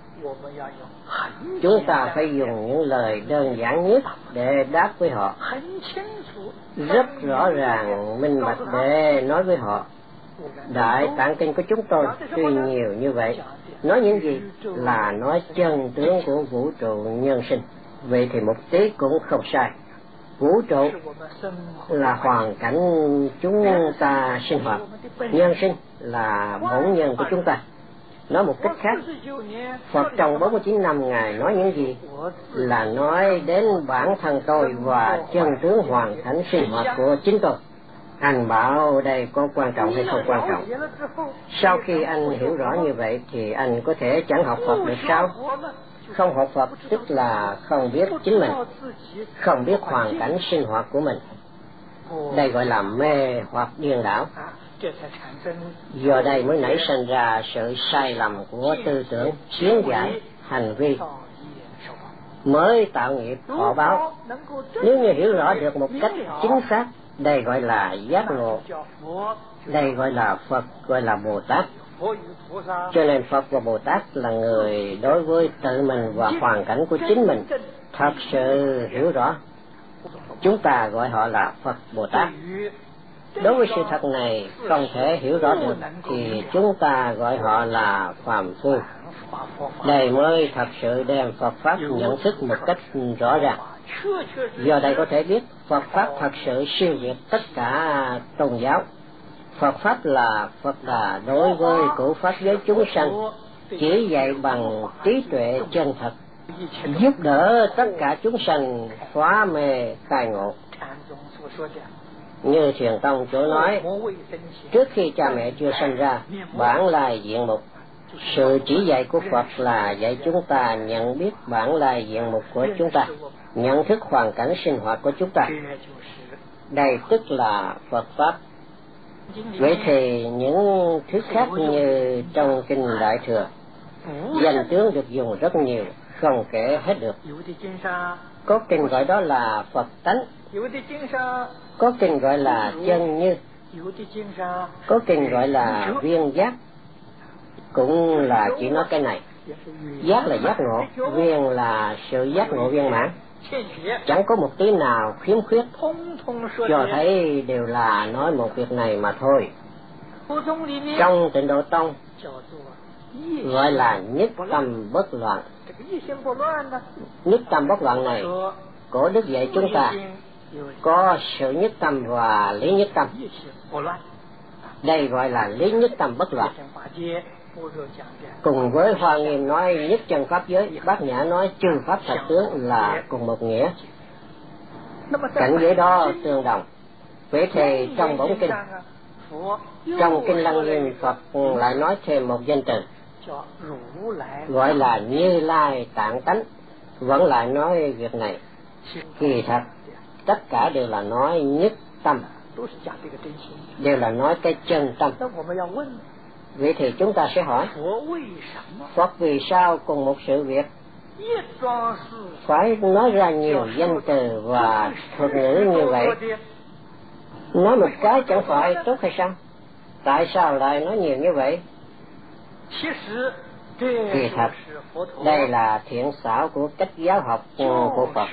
Chúng ta phải dùng những lời đơn giản nhất để đáp với họ, rất rõ ràng minh bạch để nói với họ. Đại Tạng kinh của chúng tôi tuy nhiều như vậy, nói những gì? Là nói chân tướng của vũ trụ nhân sinh. Vậy thì một tí cũng không sai. Vũ trụ là hoàn cảnh chúng ta sinh hoạt, nhân sinh là bổn nhân của chúng ta. Nói một cách khác, Phật trong 49 năm Ngài nói những gì? Là nói đến bản thân tôi và chân tướng hoàn cảnh sinh hoạt của chính tôi. Anh bảo đây có quan trọng hay không quan trọng? Sau khi anh hiểu rõ như vậy thì anh có thể chẳng học Phật được sao? Không học Phật tức là không biết chính mình, không biết hoàn cảnh sinh hoạt của mình. Đây gọi là mê hoặc điên đảo. Do đây mới nảy sinh ra sự sai lầm của tư tưởng, kiến giải, hành vi, mới tạo nghiệp thọ báo. Nếu như hiểu rõ được một cách chính xác, đây gọi là giác ngộ, đây gọi là Phật, gọi là Bồ Tát. Cho nên Phật và Bồ Tát là người đối với tự mình và hoàn cảnh của chính mình thật sự hiểu rõ. Chúng ta gọi họ là Phật Bồ Tát. Đối với sự thật này không thể hiểu rõ được thì chúng ta gọi họ là phàm phu. Đây mới thật sự đem Phật Pháp nhận thức một cách rõ ràng. Do đây có thể biết Phật Pháp thật sự siêu việt tất cả tôn giáo. Phật Pháp là Phật Đà đối với cụ Pháp giới chúng sanh, chỉ dạy bằng trí tuệ chân thật, giúp đỡ tất cả chúng sanh phá mê khai ngộ. Như Thiền Tông chỗ nói, trước khi cha mẹ chưa sinh ra, bản lai diện mục. Sự chỉ dạy của Phật là dạy chúng ta nhận biết bản lai diện mục của chúng ta, nhận thức hoàn cảnh sinh hoạt của chúng ta. Đây tức là Phật Pháp. Vậy thì những thứ khác như trong kinh Đại Thừa, danh tướng được dùng rất nhiều, không kể hết được. Có kinh gọi đó là Phật tánh, có kinh gọi là chân như, có kinh gọi là viên giác. Cũng là chỉ nói cái này. Giác là giác ngộ, viên là sự giác ngộ viên mãn, chẳng có một tí nào khiếm khuyết, cho thấy đều là nói một việc này mà thôi. Trong Tịnh Độ Tông gọi là nhất tâm bất loạn. Nhất tâm bất loạn này cổ đức dạy chúng ta có sự nhất tâm và lý nhất tâm. Đây gọi là lý nhất tâm bất loạn. Cùng với Hoa Nghiêm nói nhất chân pháp giới, Bát Nhã nói chư pháp thật tướng là cùng một nghĩa. Cảnh giới đó tương đồng. Vậy thì trong bổn kinh, trong kinh Lăng Nghiêm, Phật lại nói thêm một danh từ gọi là Như Lai Tạng Tánh, vẫn lại nói việc này. Kỳ thật tất cả đều là nói nhất tâm, đều là nói cái chân tâm. Vậy thì chúng ta sẽ hỏi, Phật vì sao cùng một sự việc phải nói ra nhiều danh từ và thuật ngữ như vậy? Nói một cái chẳng phải tốt hay sao? Tại sao lại nói nhiều như vậy? Kỳ thật đây là thiện xảo của cách giáo học của Phật,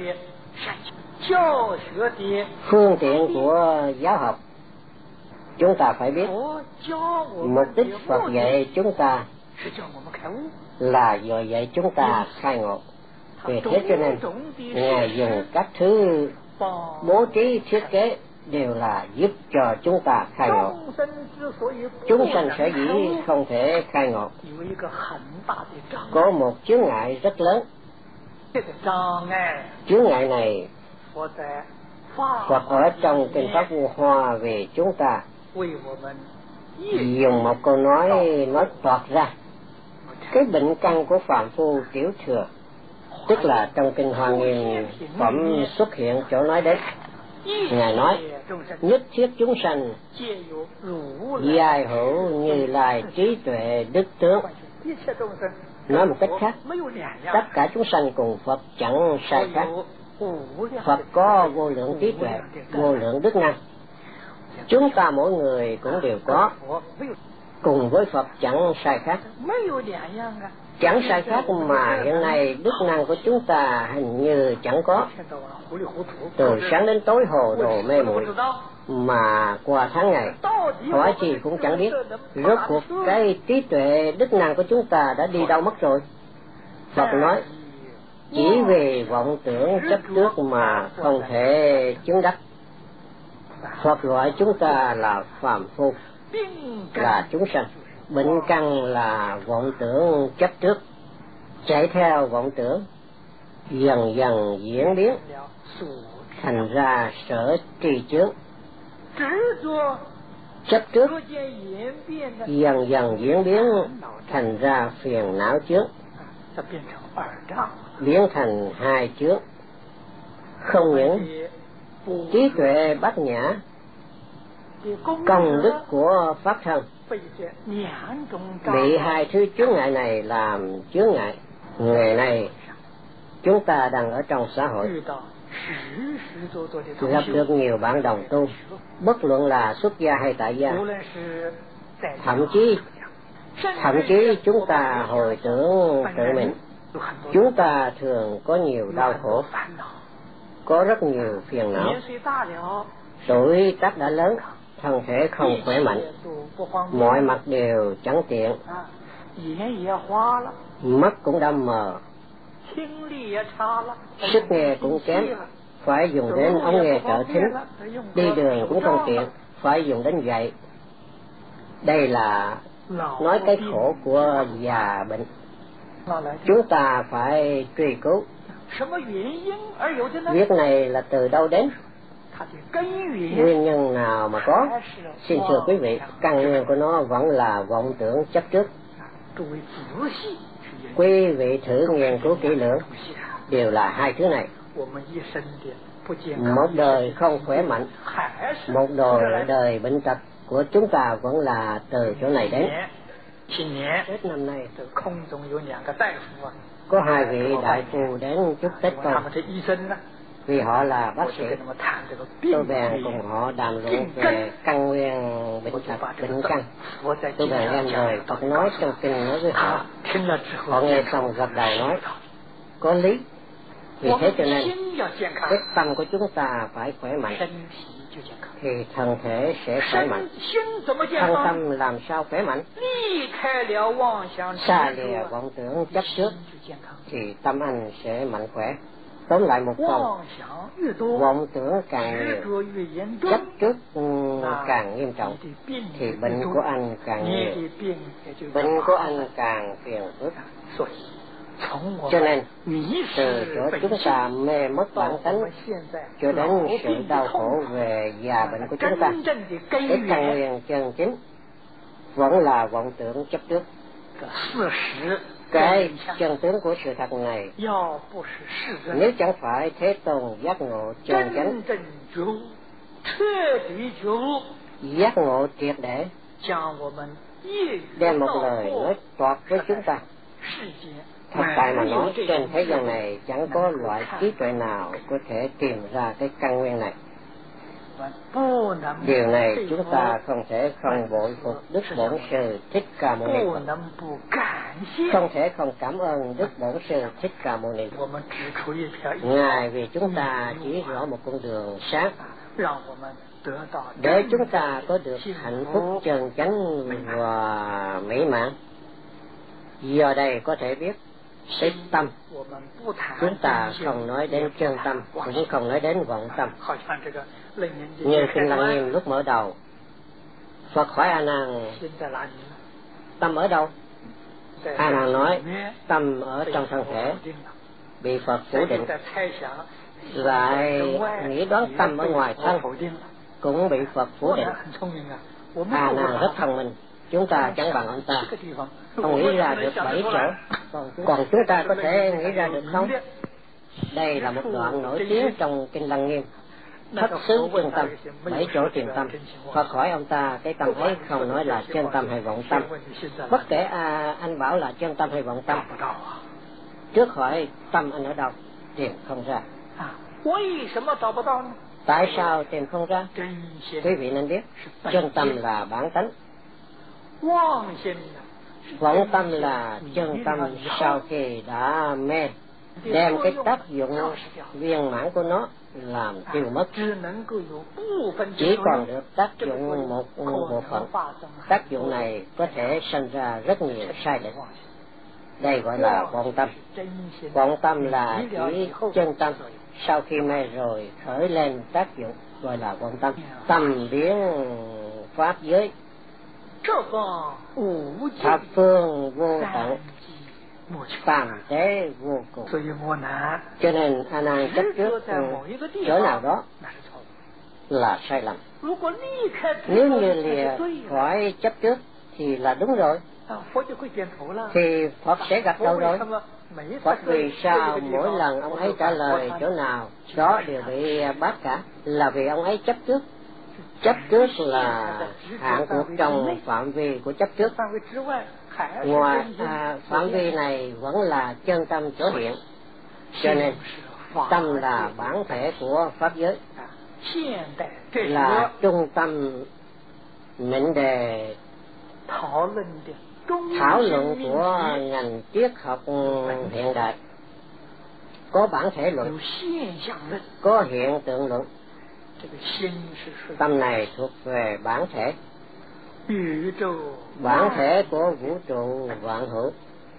phương tiện của giáo học. Chúng ta phải biết mục đích Phật dạy chúng ta là dạy chúng ta khai ngộ. Vì thế cho nên Ngài dùng các thứ bố trí thiết kế đều là giúp cho chúng ta khai ngộ. Chúng sanh sở dĩ không thể khai ngộ có một chướng ngại rất lớn. Chướng ngại này Phật ở trong kinh Pháp Hoa về chúng ta dùng một câu nói toạc ra cái bệnh căn của phàm phu tiểu thừa, tức là trong kinh Hoa Nghiêm phẩm xuất hiện chỗ nói đấy. Ngài nói, nhất thiết chúng sanh giai hữu Như Lai trí tuệ đức tướng. Nói một cách khác, tất cả chúng sanh cùng Phật chẳng sai khác. Phật có vô lượng trí tuệ, vô lượng đức năng. Chúng ta mỗi người cũng đều có, cùng với Phật chẳng sai khác. Chẳng sai khác mà hiện nay đức năng của chúng ta hình như chẳng có. Từ sáng đến tối hồ đồ mê muội, mà qua tháng ngày hỏi chi cũng chẳng biết rốt cuộc cái trí tuệ đức năng của chúng ta đã đi đâu mất rồi. Phật nói, chỉ vì vọng tưởng chấp trước mà không thể chứng đắc. Phật gọi chúng ta là phàm phu, là chúng sanh. Bệnh căn là vọng tưởng chấp trước, chạy theo vọng tưởng, dần dần diễn biến thành ra sở tri chướng. Chấp trước dần dần diễn biến thành ra phiền não chướng, biến thành hai chướng. Không những trí tuệ bát nhã, công đức của pháp thân bị hai thứ chướng ngại này làm chướng ngại. Ngày nay chúng ta đang ở trong xã hội, gặp được nhiều bạn đồng tu, bất luận là xuất gia hay tại gia. Thậm chí chúng ta hồi tưởng tự mình, chúng ta thường có nhiều đau khổ, có rất nhiều phiền não. Tuổi tác đã lớn, thân thể không khỏe mạnh, mọi mặt đều chẳng tiện, mắt cũng đâm mờ, sức nghe cũng kém, phải dùng đến ống nghe trợ thính, đi đường cũng không tiện, phải dùng đến gậy. Đây là nói cái khổ của già bệnh. Chúng ta phải truy cứu việc này là từ đâu đến, nguyên nhân nào mà có. Xin thưa quý vị, căn nguyên của nó vẫn là vọng tưởng chấp trước. Quý vị thử nghiên cứu kỹ lưỡng, đều là hai thứ này. Một đời không khỏe mạnh, một đời bệnh tật của chúng ta vẫn là từ chỗ này đến. Tết năm nay có hai vị đại phu đến chúc Tết con, vì họ là bác sĩ. Tôi bèn cùng họ đàm luận về căn nguyên bệnh tật, bệnh căn. Tôi bèn đem lời Phật nói trong kinh nói với họ. Họ nghe xong gật đầu nói, có lý. Vì thế cho nên cái tâm của chúng ta phải khỏe mạnh, thì thân thể sẽ khỏe mạnh. Thân tâm làm sao khỏe mạnh? Xa lìa vọng tưởng chấp trước, thì tâm anh sẽ mạnh khỏe. Tóm lại một câu, vọng tưởng càng nhiều, chấp trước càng nghiêm trọng, thì bệnh của anh càng nhiều, bệnh của anh càng phiền phức. Cho nên từ chỗ chúng ta mê mất bản tánh cho đến sự đau khổ về già bệnh của chúng ta, cái căn nguyên chân chính vẫn là vọng tưởng chấp trước. Cái chân tướng của sự thật này, nếu chẳng phải Thế Tôn giác ngộ chân chánh, giác ngộ triệt để, đem một lời nói toạc với chúng ta. Thật tại mà nói, trên thế gian này chẳng có loại trí tuệ nào có thể tìm ra cái căn nguyên này. Điều này chúng ta không thể không bội phục Đức Bổn Sư Thích Ca Mâu Ni Phật, không thể không cảm ơn Đức Bổn Sư Thích Ca Mâu Ni Phật. Ngài vì chúng ta chỉ rõ một con đường sáng, để chúng ta có được hạnh phúc chân chánh và mỹ mãn. Giờ đây có thể biết cái tâm, chúng ta không nói đến chân tâm, cũng không nói đến vọng tâm. Như Kinh Lăng Nghiêm lúc mở đầu, Phật hỏi A Nan, tâm ở đâu? A Nan nói, tâm ở trong thân thể, bị Phật phủ định. Lại nghĩ đoán tâm ở ngoài thân, cũng bị Phật phủ định. A Nan rất thông minh, chúng ta chẳng bằng ông ta, không nghĩ ra được 7 chỗ, còn chúng ta có thể nghĩ ra được không? Đây là một đoạn nổi tiếng trong Kinh Lăng Nghiêm. thất xứ chân tâm, 7 chỗ tiền tâm. Phật hỏi ông ta cái tâm ấy không nói là chân tâm hay vọng tâm. Bất kể anh bảo là chân tâm hay vọng tâm, trước hỏi tâm anh ở đâu, tìm không ra. Tại sao tìm không ra? Quý vị nên biết, chân tâm là bản tánh, vọng tâm là chân tâm sau khi đã mê, đem cái tác dụng viên mãn của nó làm tiêu mất, chỉ còn được tác dụng một bộ phận. Tác dụng này có thể sinh ra rất nhiều sai lệch. Đây gọi là vọng tâm. Vọng tâm là chỉ chân tâm sau khi mê rồi khởi lên tác dụng, gọi là vọng tâm. Tâm biến pháp giới, thập phương vô tận, phàm thế vô cùng. Cho nên A Nan chấp trước chỗ nào đó là sai lầm. Nếu như lìa khỏi chấp trước thì là đúng rồi, thì Phật sẽ gật đầu rồi. Phật vì sao mỗi lần ông ấy trả lời chỗ nào đó đều bị bắt cả, là vì ông ấy chấp trước. Chấp trước là hạn cuộc trong phạm vi của chấp trước. Ngoài phạm vi này vẫn là chân tâm chỗ hiện. Cho nên tâm là bản thể của pháp giới, là trung tâm mệnh đề thảo luận của ngành triết học hiện đại. Có bản thể luận, có hiện tượng luận. Tâm này thuộc về bản thể, bản thể của vũ trụ vạn hữu.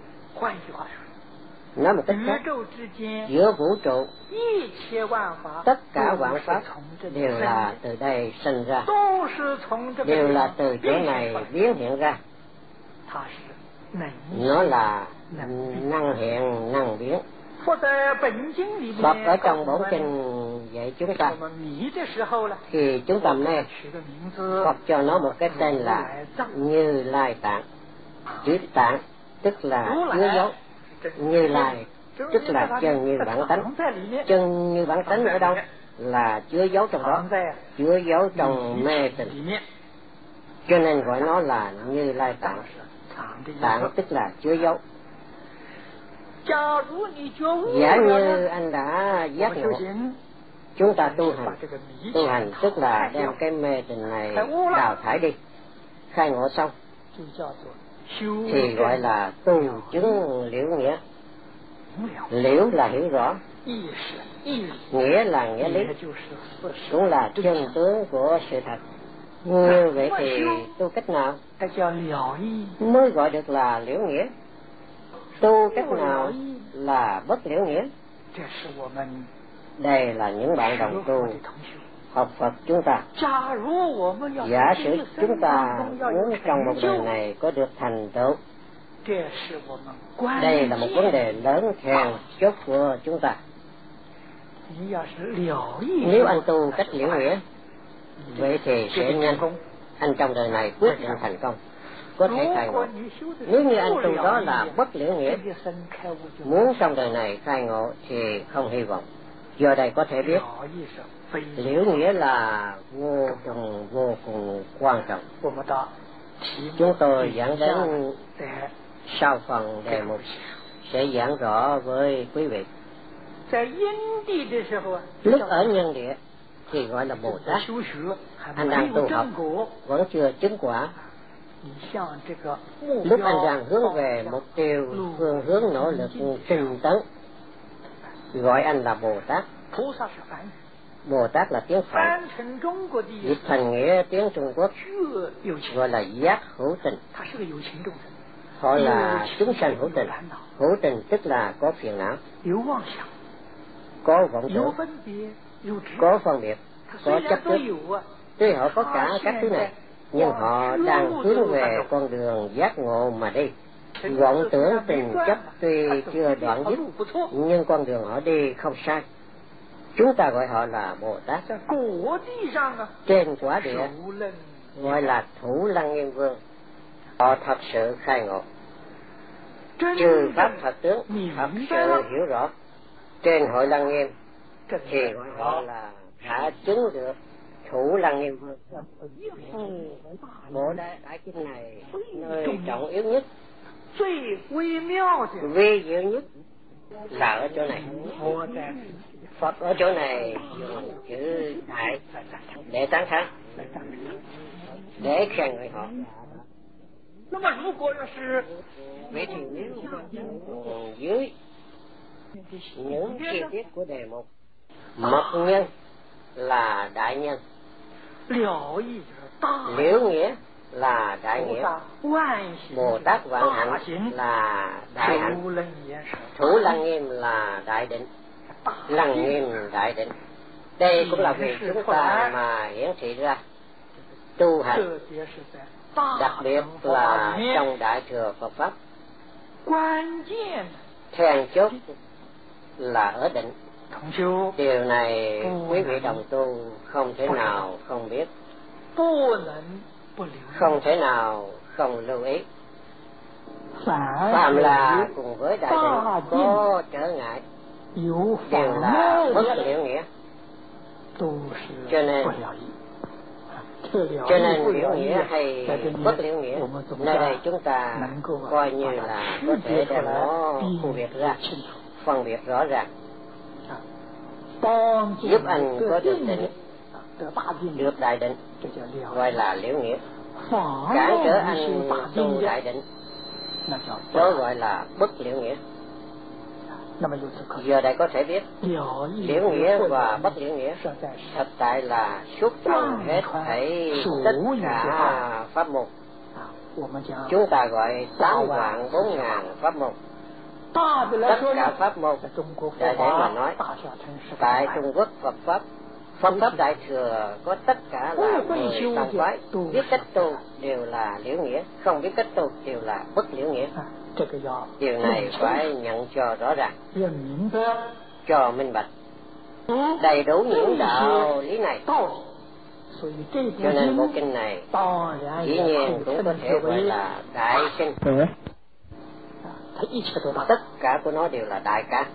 Nói một cách khác, giữa vũ trụ tất cả vạn pháp đều là từ đây sinh ra, đều là từ chỗ này biến hiện ra. Nó là năng hiện năng biến. Phật ở trong bổn kinh dạy chúng ta, khi chúng ta mê, Phật cho nó một cái tên là Như Lai Tạng. Chữ tạng tức là chứa dấu, Như Lai tức là chân như bản tánh. Chân như bản tánh ở đâu? Là chứa dấu trong đó, chứa dấu trong mê tình. Cho nên gọi nó là Như Lai Tạng. Tạng tức là chứa dấu. Giả như anh đã giác ngộ, chúng ta tu hành tức là đem cái mê tình này đào thải đi. Khai ngộ xong thì gọi là tu chứng liễu nghĩa. Liễu là hiểu rõ, nghĩa là nghĩa lý, cũng là chân tướng của sự thật. Như vậy thì tu cách nào mới gọi được là liễu nghĩa? Tu cách nào là bất liễu nghĩa? Đây là những bạn đồng tu học Phật chúng ta. Giả sử chúng ta muốn trong một đời này có được thành tựu, đây là một vấn đề lớn then chốt của chúng ta. Nếu anh tu cách liễu nghĩa, vậy thì sẽ nhanh, anh trong đời này quyết định thành công, có thể khai ngộ. Nếu như anh tu đó là bất liễu nghĩa, muốn trong đời này khai ngộ thì không hy vọng. Do đây có thể biết, liễu nghĩa là vô cùng quan trọng. Chúng tôi giảng đến sau phần đề mục sẽ giảng rõ với quý vị. Lúc ở nhân địa thì gọi là Bồ Tát, anh đang tu học vẫn chưa chứng quả. Lúc anh đang hướng về mục tiêu, phương hướng nỗ lực tinh tấn, gọi anh là Bồ Tát. Bồ Tát là tiếng Phạn, dịch thành nghĩa tiếng Trung Quốc gọi là giác hữu tình. Họ là chúng sanh hữu tình. Hữu tình tức là có phiền não, có vọng tưởng, có phân biệt, có chấp trước. Tuy họ có cả các thứ này, nhưng họ đang hướng về con đường giác ngộ mà đi. Vọng tưởng tình chấp tuy chưa đoạn dứt, nhưng con đường họ đi không sai. Chúng ta gọi họ là Bồ Tát. Trên quả địa gọi là Thủ Lăng Nghiêm Vương. Họ thật sự khai ngộ, trừ pháp thật tướng, thật sự hiểu rõ. Trên hội Lăng Nghiêm thì gọi họ là đã chứng được Thủ Lăng Nghiêm Vương. Bộ đại kinh này nơi trọng yếu nhất, vi diệu nhất là ở chỗ này. Phật ở chỗ này dùng chữ đại để tán thán, để khen ngợi họ. Vậy thì nếu dưới những chi tiết của đề mục, mật nhân là đại nhân, liễu nghĩa là đại nghĩa, Bồ Tát Vạn Hạnh là đại hạnh, Thủ Lăng Nghiêm là đại định, Lăng Nghiêm đại định. Đây cũng là vì chúng ta mà hiển thị ra tu hành, đặc biệt là trong Đại Thừa Phật Pháp. Then chốt là ở định. Điều này quý vị đồng tu không thể nào không biết, không thể nào không lưu ý. Phạm là cùng với đại định có trở ngại đều là bất liễu nghĩa. Cho nên liễu nghĩa hay bất liễu nghĩa, nơi đây chúng ta coi như là có thể đem nó phân biệt rõ ràng, giúp anh có được định, được đại định, gọi là liễu nghĩa. Cản trở anh tu đại định, đó gọi là bất liễu nghĩa. Giờ đây có thể biết liễu nghĩa và bất liễu nghĩa thật tại là suốt phần hết thảy tất cả pháp môn. Chúng ta gọi 8.400.000 pháp môn. Tất cả pháp môn, để mà nói, tại Trung Quốc Phật Pháp Đại Thừa có tất cả là 10 tông phái, biết cách tu đều là liễu nghĩa, không biết cách tu đều là bất liễu nghĩa. Điều này phải nhận cho rõ ràng, cho minh bạch, đầy đủ những đạo lý này. Cho nên bộ kinh này dĩ nhiên cũng có thể gọi là đại kinh. Tất cả của nó đều là đại cả.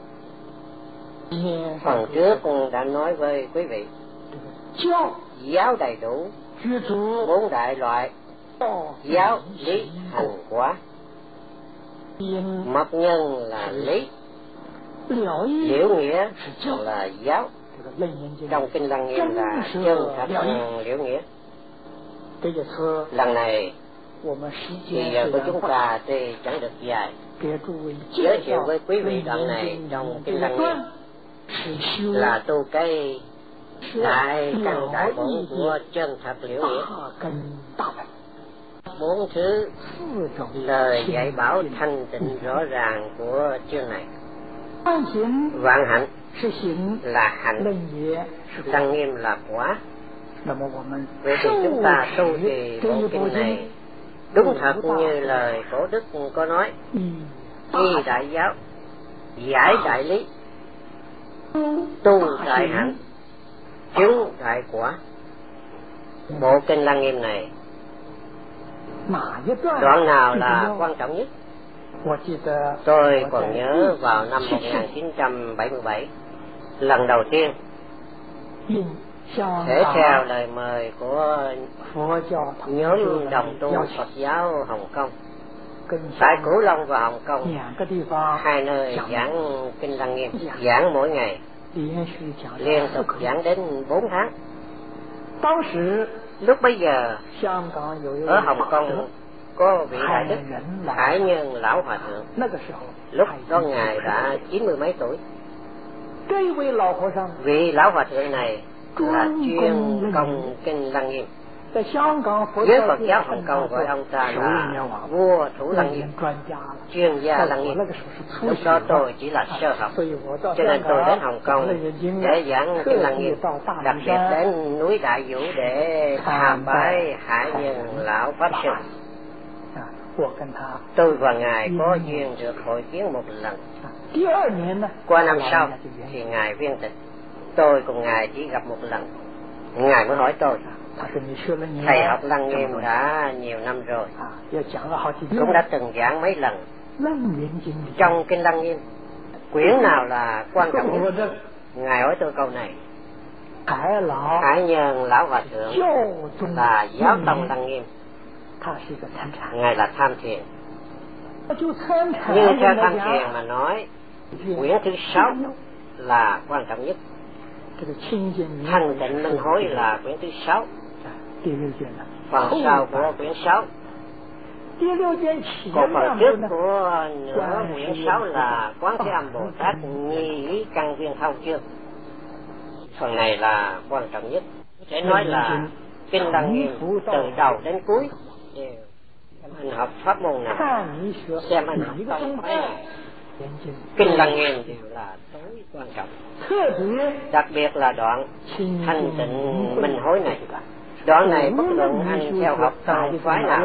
Phần trước cũng đã nói với quý vị, giáo đầy đủ 4 đại loại: giáo, lý, hành, quả. Mật nhân là lý, liễu nghĩa là giáo. Trong kinh Lăng Nghiêm là chân thật liễu nghĩa. Lần này thì giờ của chúng ta thì chẳng được dài, giới thiệu với quý vị đoạn này trong kinh Lăng Nghiêm là tu cái đại căn đại bổn của chân thật liễu nghĩa. 4 thứ lời dạy bảo thanh tịnh rõ ràng của chương này. Vạn hạnh là hạnh, Lăng Nghiêm là quả. Vậy thì chúng ta tu thì bộ kinh này đúng thật như lời cổ đức có nói: y đại giáo, giải đại lý, tu đại hạnh, chứng đại quả. Bộ kinh Lăng Nghiêm này đoạn nào là quan trọng nhất? Tôi còn nhớ vào năm 1977, lần đầu tiên thể theo lời mời của nhóm đồng tu Phật giáo Hồng Kông, tại Cửu Long và Hồng Kông, hai nơi giảng kinh Lăng Nghiêm, giảng mỗi ngày, liên tục giảng đến 4 tháng. Lúc bấy giờ ở Hồng Kông có vị đại đức Hải Nhân Lão Hòa Thượng, lúc đó ngài đã 90 mấy tuổi. Vị Lão Hòa Thượng này là chuyên công kinh Lăng Nghiêm. Với Phật giáo Hồng Kông gọi ông ta là vua Thủ Lăng Nghiêm, chuyên gia Lăng Nghiêm. Lúc đó tôi chỉ là sơ học, cho nên tôi đến Hồng Kông để giảng kinh Lăng Nghiêm, đặc biệt đến núi Đại Vũ để tham bái Hải Nhân Lão Pháp Sư. Tôi và ngài có duyên được hội kiến một lần. Qua năm sau thì ngài viên tịch, tôi cùng ngài chỉ gặp một lần. Ngài mới hỏi tôi: thầy học Lăng Nghiêm đã nhiều năm rồi, cũng đã từng giảng mấy lần. Trong kinh Lăng Nghiêm, quyển nào là quan trọng nhất? Ngài hỏi tôi câu này. Hải Nhân Lão Hòa Thượng là giáo tông Lăng Nghiêm, ngài là tham thiền. Nhưng theo tham thiền mà nói, quyển thứ 6 là quan trọng nhất. Thanh tịnh minh hối là quyển thứ 6, phần sau của quyển 6. Còn phần trước của nửa quyển 6 là Quán Thế Âm Bồ Tát Nhi Ý Căn Viên Thâu chương. Phần này là quan trọng nhất. Có thể nói là kinh Lăng Nghiêm từ đầu đến cuối đều anh học pháp môn nào, xem anh học tông phái nào, kinh Lăng Nghiêm đều là tối quan trọng. Đặc biệt là đoạn thanh tịnh minh hối này. Đoạn này bất luận anh theo học tông phái nào,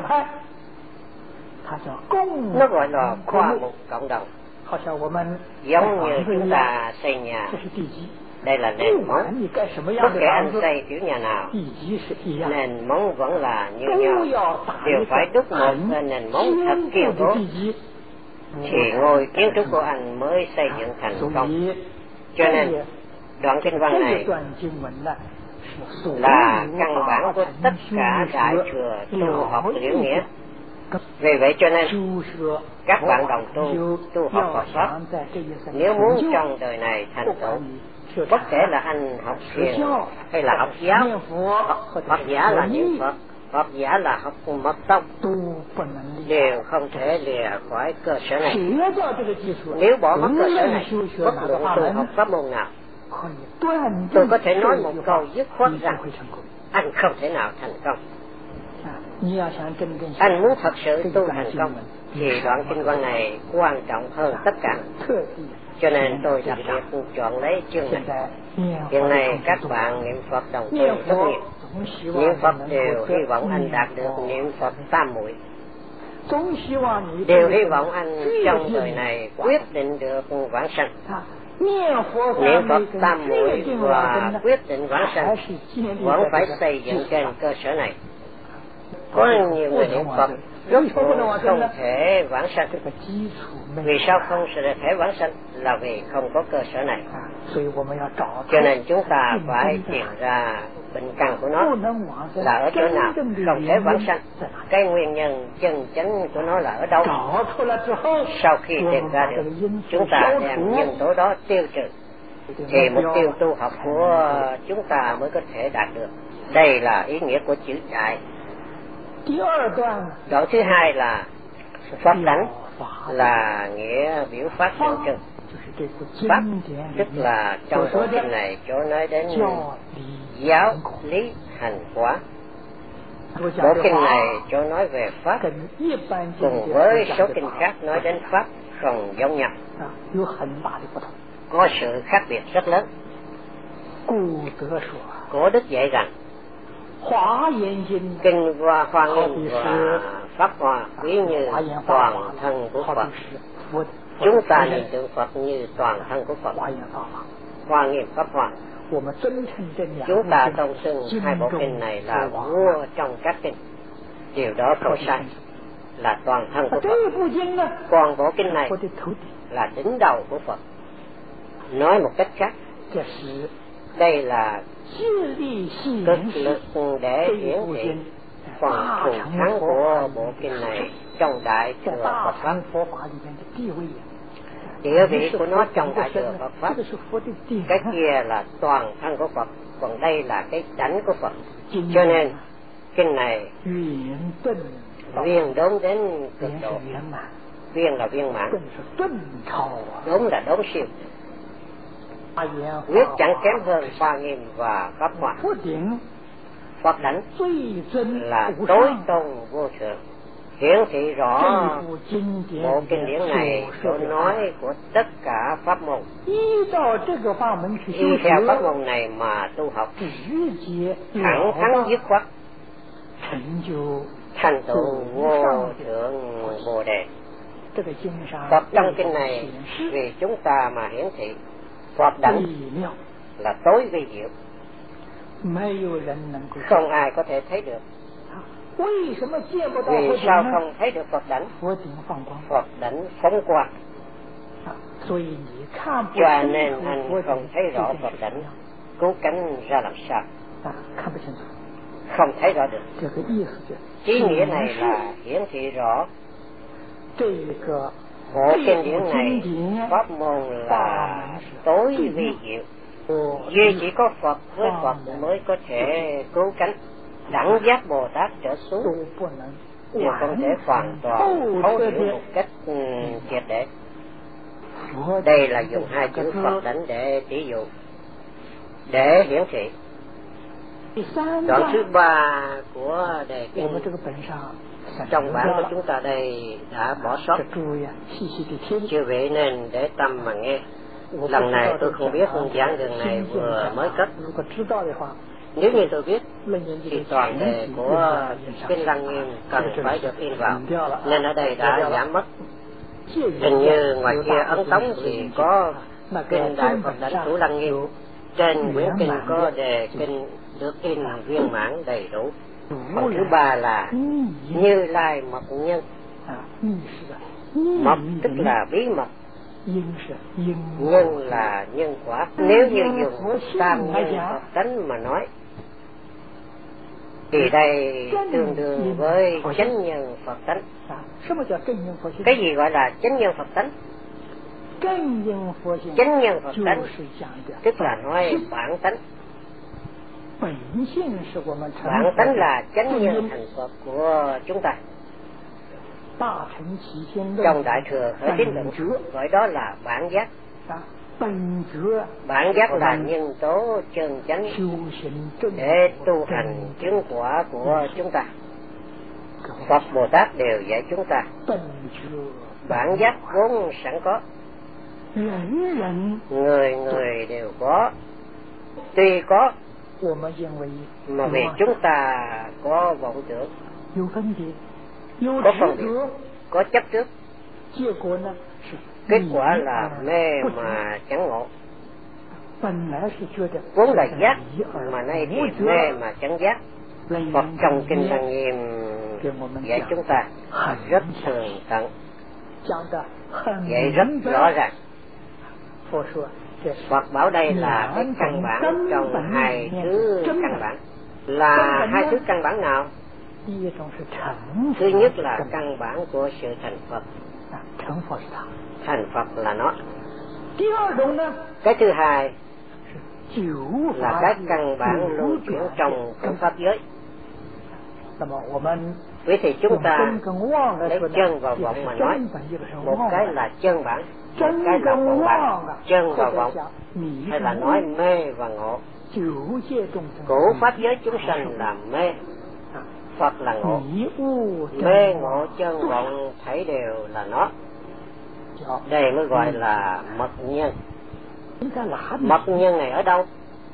nó gọi là khoa mục cộng đồng. Giống như chúng ta xây nhà, đây là nền móng. Bất kể anh xây kiểu nhà nào, nền móng vẫn là như nhau, đều phải đúc một nền móng thật kiên cố, thì ngôi kiến trúc của anh mới xây dựng thành công. Cho nên đoạn kinh văn này là căn bản của tất cả đại thừa tu học liễu nghĩa. Vì vậy cho nên các bạn đồng tu học Phật pháp, nếu muốn trong đời này thành tựu, bất kể là anh học thiền hay là học giáo, học giả là niệm Phật, học giả là học mật tông, đều không thể lìa khỏi cơ sở này. Nếu bỏ mất cơ sở này, bất luận tu học pháp môn nào, tôi có thể nói một câu dứt khoát rằng anh không thể nào thành công. Anh muốn thật sự tu thành công thì đoạn kinh văn này quan trọng hơn tất cả. Cho nên tôi đặc biệt chọn lấy chương này. Hiện nay các bạn niệm Phật đồng tu tốt nghiệp, niệm Phật đều hy vọng anh đạt được niệm Phật tam muội, đều hy vọng anh trong đời này quyết định được vãng sanh. Niệm Phật tam muội và quyết định vãng sanh vẫn phải xây dựng trên cơ sở này. Có nhiều người niệm Phật rốt cuộc không thể vãng sanh. Vì sao không thể vãng sanh? Là vì không có cơ sở này. Cho nên chúng ta phải tìm ra bệnh căn của nó là ở chỗ nào không thể vãng sanh, cái nguyên nhân chân chánh của nó là ở đâu. Sau khi tìm ra được, chúng ta đem nhân tố đó tiêu trừ, thì mục tiêu tu học của chúng ta mới có thể đạt được. Đây là ý nghĩa của chữ đại. Đoạn thứ hai là pháp đảnh, là nghĩa biểu pháp tượng trưng. Pháp tức là trong bộ kinh này chỗ nói đến giáo lý hành quả. Bộ kinh này chỗ nói về pháp, cùng với số kinh khác nói đến pháp không giống nhau, có sự khác biệt rất lớn. Cổ đức dạy rằng kinh Hoa Nghiêm và Pháp Hoa quý như toàn thân của Phật. Chúng ta nhìn tượng Phật như toàn thân của Phật. Hoa Nghiêm Pháp Hoa. Chúng ta tôn xưng hai bộ kinh này là vua trong các kinh. Điều đó không sai, là toàn thân của Phật. Còn bộ kinh này là đỉnh đầu của Phật. Nói một cách khác, đây là cực lực để hiển thị phần thù thắng của bộ kinh này trong đại thừa Phật pháp. Địa vị của nó trong đại thừa Phật pháp, cái kia là toàn thân của Phật, còn đây là cái đảnh của Phật. Cho nên kinh này viên đốn đến cực độ. Viên là viên mãn, đốn là đốn siêu, quyết chẳng kém hơn Hoa Nghiêm và Pháp Hoa. Pháp đảnh là tối tôn vô thượng, hiển thị rõ bộ kinh điển này chỗ nói của tất cả pháp môn. Y theo pháp môn này mà tu học, thẳng thắn dứt khoát, thành tựu vô thượng Bồ Đề. Phật trong kinh này vì chúng ta mà hiển thị. Pháp đảnh là tối vi diệu, không ai có thể thấy được. Vì sao không thấy được Phật đảnh? Phật đảnh phóng quang, cho nên anh không thấy rõ Phật đảnh. cứu cánh ra làm sao? Không thấy rõ được. Ý nghĩa này là hiển thị rõ bộ kinh điển này pháp môn là tối vi diệu, duy chỉ có Phật với Phật mới có thể cứu cánh. Đẳng giác Bồ Tát trở xuống đều không thể hoàn toàn thấu hiểu một cách triệt để. Đây là dùng hai chữ Phật đảnh để ví dụ, để hiển thị. Đoạn thứ 3 của đề kinh trong bản của chúng ta đây đã bỏ sót, chưa vậy nên để tâm mà nghe. Lần này tôi không biết giảng đường này vừa mới cất. Nếu như tôi biết thì toàn đề của kinh Lăng Nghiêm cần phải được in vào, nên ở đây đã giảm mất. Hình như ngoài kia Ấn Tống thì có kinh Đại Phật Đảnh Thủ Lăng Nghiêm, trên quyển kinh có đề kinh được in viên mãn đầy đủ. Phần thứ 3 là Như Lai Mật Nhân. Mật tức là bí mật, nhân là nhân quả. Nếu như dùng tam nhân Phật tánh mà nói thì đây tương đương với chánh nhân Phật tánh. Cái gì gọi là chánh nhân Phật tánh? Chánh nhân Phật tánh tức là nói bản tánh. Bản tánh là chánh nhân thành Phật của chúng ta. Trong Đại Thừa Khởi Tín Luận gọi đó là bản giác. Bản giác là nhân tố chân chánh để tu hành chứng quả của chúng ta. Phật Bồ Tát đều dạy chúng ta bản giác vốn sẵn có, người người đều có. Tuy có mà vì chúng ta có vọng tưởng, có phân biệt, có chấp trước, kết quả là mê mà chẳng ngộ. Vốn là giác mà nay thì mê mà chẳng giác. Phật trong kinh Lăng Nghiêm dạy chúng ta rất tường tận, dạy rất rõ ràng. Phật bảo đây là cái căn bản trong hai thứ căn bản. Là hai thứ căn bản nào? Thứ nhất là căn bản của sự thành Phật. Thành Phật là nó. Cái thứ hai là cái căn bản lưu chuyển trong pháp giới. Vậy thì chúng ta lấy chân vào vọng mà nói, một cái là chân bản, một cái là vọng bản. Chân vào vọng hay là nói mê và ngộ. Cổ pháp giới chúng sanh là mê, Phật là ngộ. Mê ngộ chân vọng thảy đều là nó. Đây mới gọi là mật nhân. Mật nhân này ở đâu?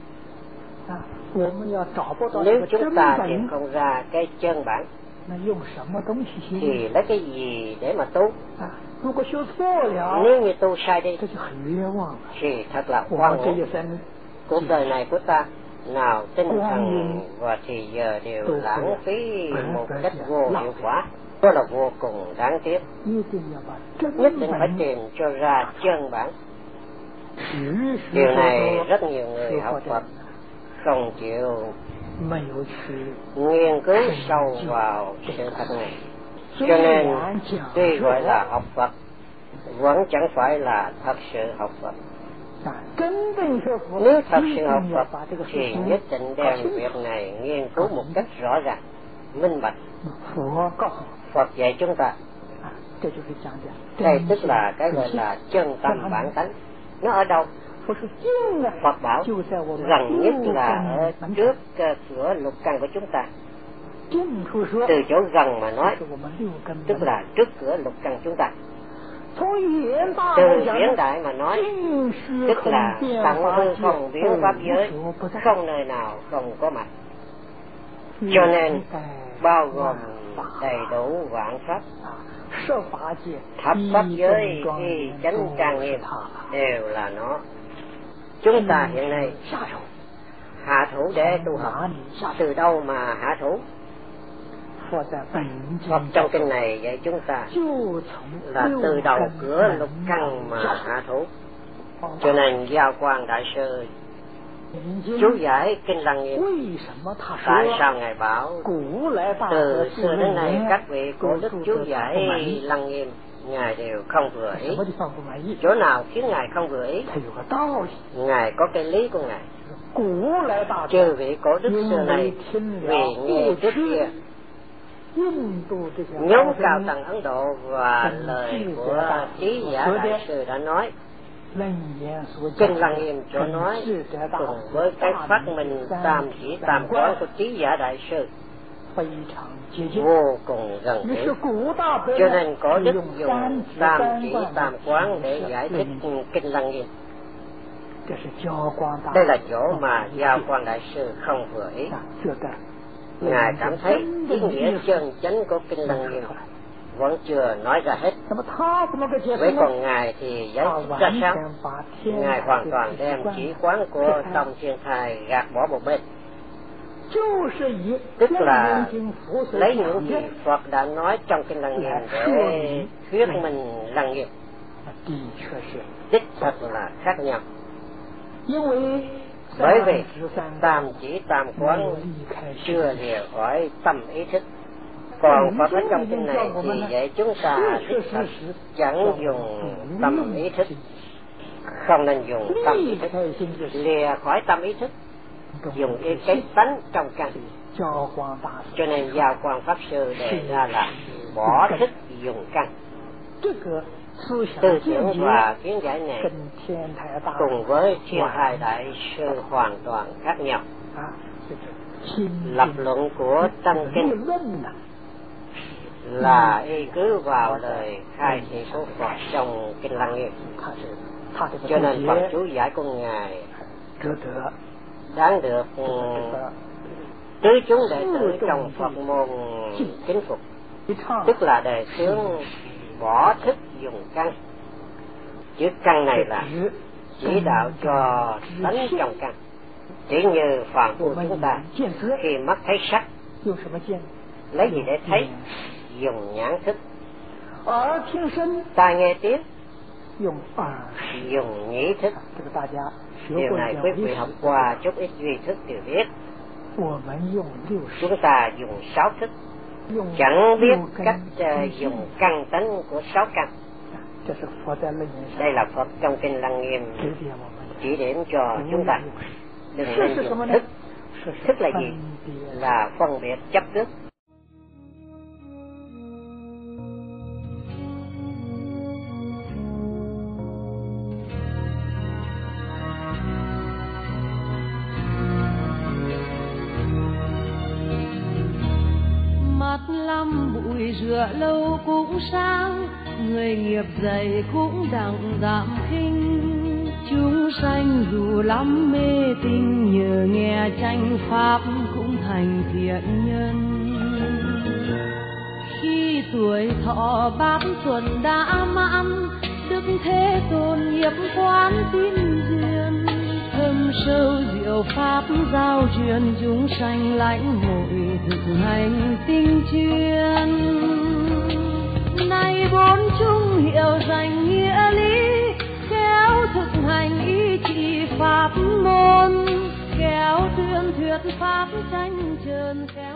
Nếu chúng ta tìm không ra cái chân bản thì lấy cái gì để mà tu? Nếu như tu sai đi thì thật là hoang uổng. Cuộc đời này của ta nào tinh thần và thì giờ đều lãng phí một cách vô hiệu quả. Đó là vô cùng đáng tiếc. Nhất định phải tìm cho ra chân bản. Điều này rất nhiều người học Phật không chịu nghiên cứu sâu vào sự thật này, cho nên tuy gọi là học Phật vẫn chẳng phải là thật sự học Phật. Nếu thật sự học Phật thì nhất định đem việc này nghiên cứu một cách rõ ràng, minh bạch. Phật dạy chúng ta, đây tức là cái gọi là chân tâm bản tánh. Nó ở đâu? Phật bảo gần nhất là ở trước cửa lục căn của chúng ta. Từ chỗ gần mà nói, tức là trước cửa lục căn chúng ta. Từ hiện đại mà nói, tức là tận hư không biến pháp giới, không nơi nào không có mặt. Cho nên bao gồm đầy đủ vạn pháp, thập pháp giới thì chánh trang nghiêm đều là nó. Chúng ta hiện nay hạ thủ để tu học, từ đâu mà hạ thủ? Phật trong kinh này dạy chúng ta là từ đầu cửa lục căn mà hạ thủ. Cho nên Giao Quang Đại Sư chú giải kinh Lăng Nghiêm. Tại sao ngài bảo từ xưa đến nay các vị cổ đức chú giải Lăng Nghiêm ngài đều không vừa ý? Chỗ nào khiến ngài không vừa ý? Ngài có cái lý của ngài. Chư vị cổ đức xưa này vì nghe trước kia nhóm cao tầng Ấn Độ và lời của trí giả đại sư đã nói, kinh Lăng Nghiêm chỗ nói cùng với cái phát minh tam chỉ tam quán của trí giả đại sư vô cùng gần gũi, cho nên có đức dùng tam chỉ tam quán để giải thích kinh Lăng Nghiêm. Đây là chỗ mà Giao Quang đại sư không vừa ý. Ngài cảm thấy ý nghĩa chân chánh của kinh Lăng Nghiêm vẫn chưa nói ra hết. Vậy còn ngài thì giải thích ra sao? Ngài hoàn toàn đem chỉ quán của Tông Thiên Thai gạt bỏ một bên, tức là lấy những gì Phật đã nói trong kinh Lăng Nghiêm để thuyết minh Lăng Nghiêm. Đích thật là khác nhau. Bởi vì tam chỉ tam quán chưa lìa khỏi tâm ý thức. Còn Phật ở trong kinh này thì dạy chúng ta đích thật chẳng dùng tâm ý thức, không nên dùng tâm ý thức, lìa khỏi tâm ý thức, dùng cái tánh trong căn. Cho nên Giao Quang pháp sư đề ra là bỏ thức dùng căn. Tư tưởng và kiến giải này cùng với Thiên Thai đại sư hoàn toàn khác nhau. Lập luận của Tăng Kinh là y cứ vào lời khai thị của Phật trong kinh Lăng Nghiêm, cho nên phần chú giải của ngài đáng được tứ chúng đệ tử trong Phật môn kính phục, tức là đề xướng bỏ thức dùng căn. Chữ căn này là chỉ đạo cho tánh trong căn. Chỉ như phàm phu chúng ta khi mắt thấy sắc, lấy gì để thấy? Dùng nhãn thức. Tai nghe tiếng, dùng nhĩ thức. Điều này quý vị học qua chút ít duy thức đều biết. Chúng ta dùng 6 thức, chẳng biết cách dùng căn tánh của 6 căn. Đây là Phật trong kinh Lăng Nghiêm chỉ điểm cho chúng ta đừng nên dùng thức. Thức là gì? Là phân biệt chấp trước. Mắt lăm bụi rửa lâu cũng sáng, người nghiệp dày cũng đặng giảm khinh. Chúng sanh dù lắm mê tín, nhờ nghe tranh pháp cũng thành thiện nhân. Khi tuổi thọ bát tuần đã mãn, Đức Thế Tôn nghiệp quán tín duyên. Thâm sâu diệu pháp giao truyền, chúng sanh lãnh hội thực hành tinh chuyên. Nay bốn chung hiểu rành nghĩa lý, khéo thực hành ý chỉ pháp môn, khéo tuyên thuyết pháp tranh trơn.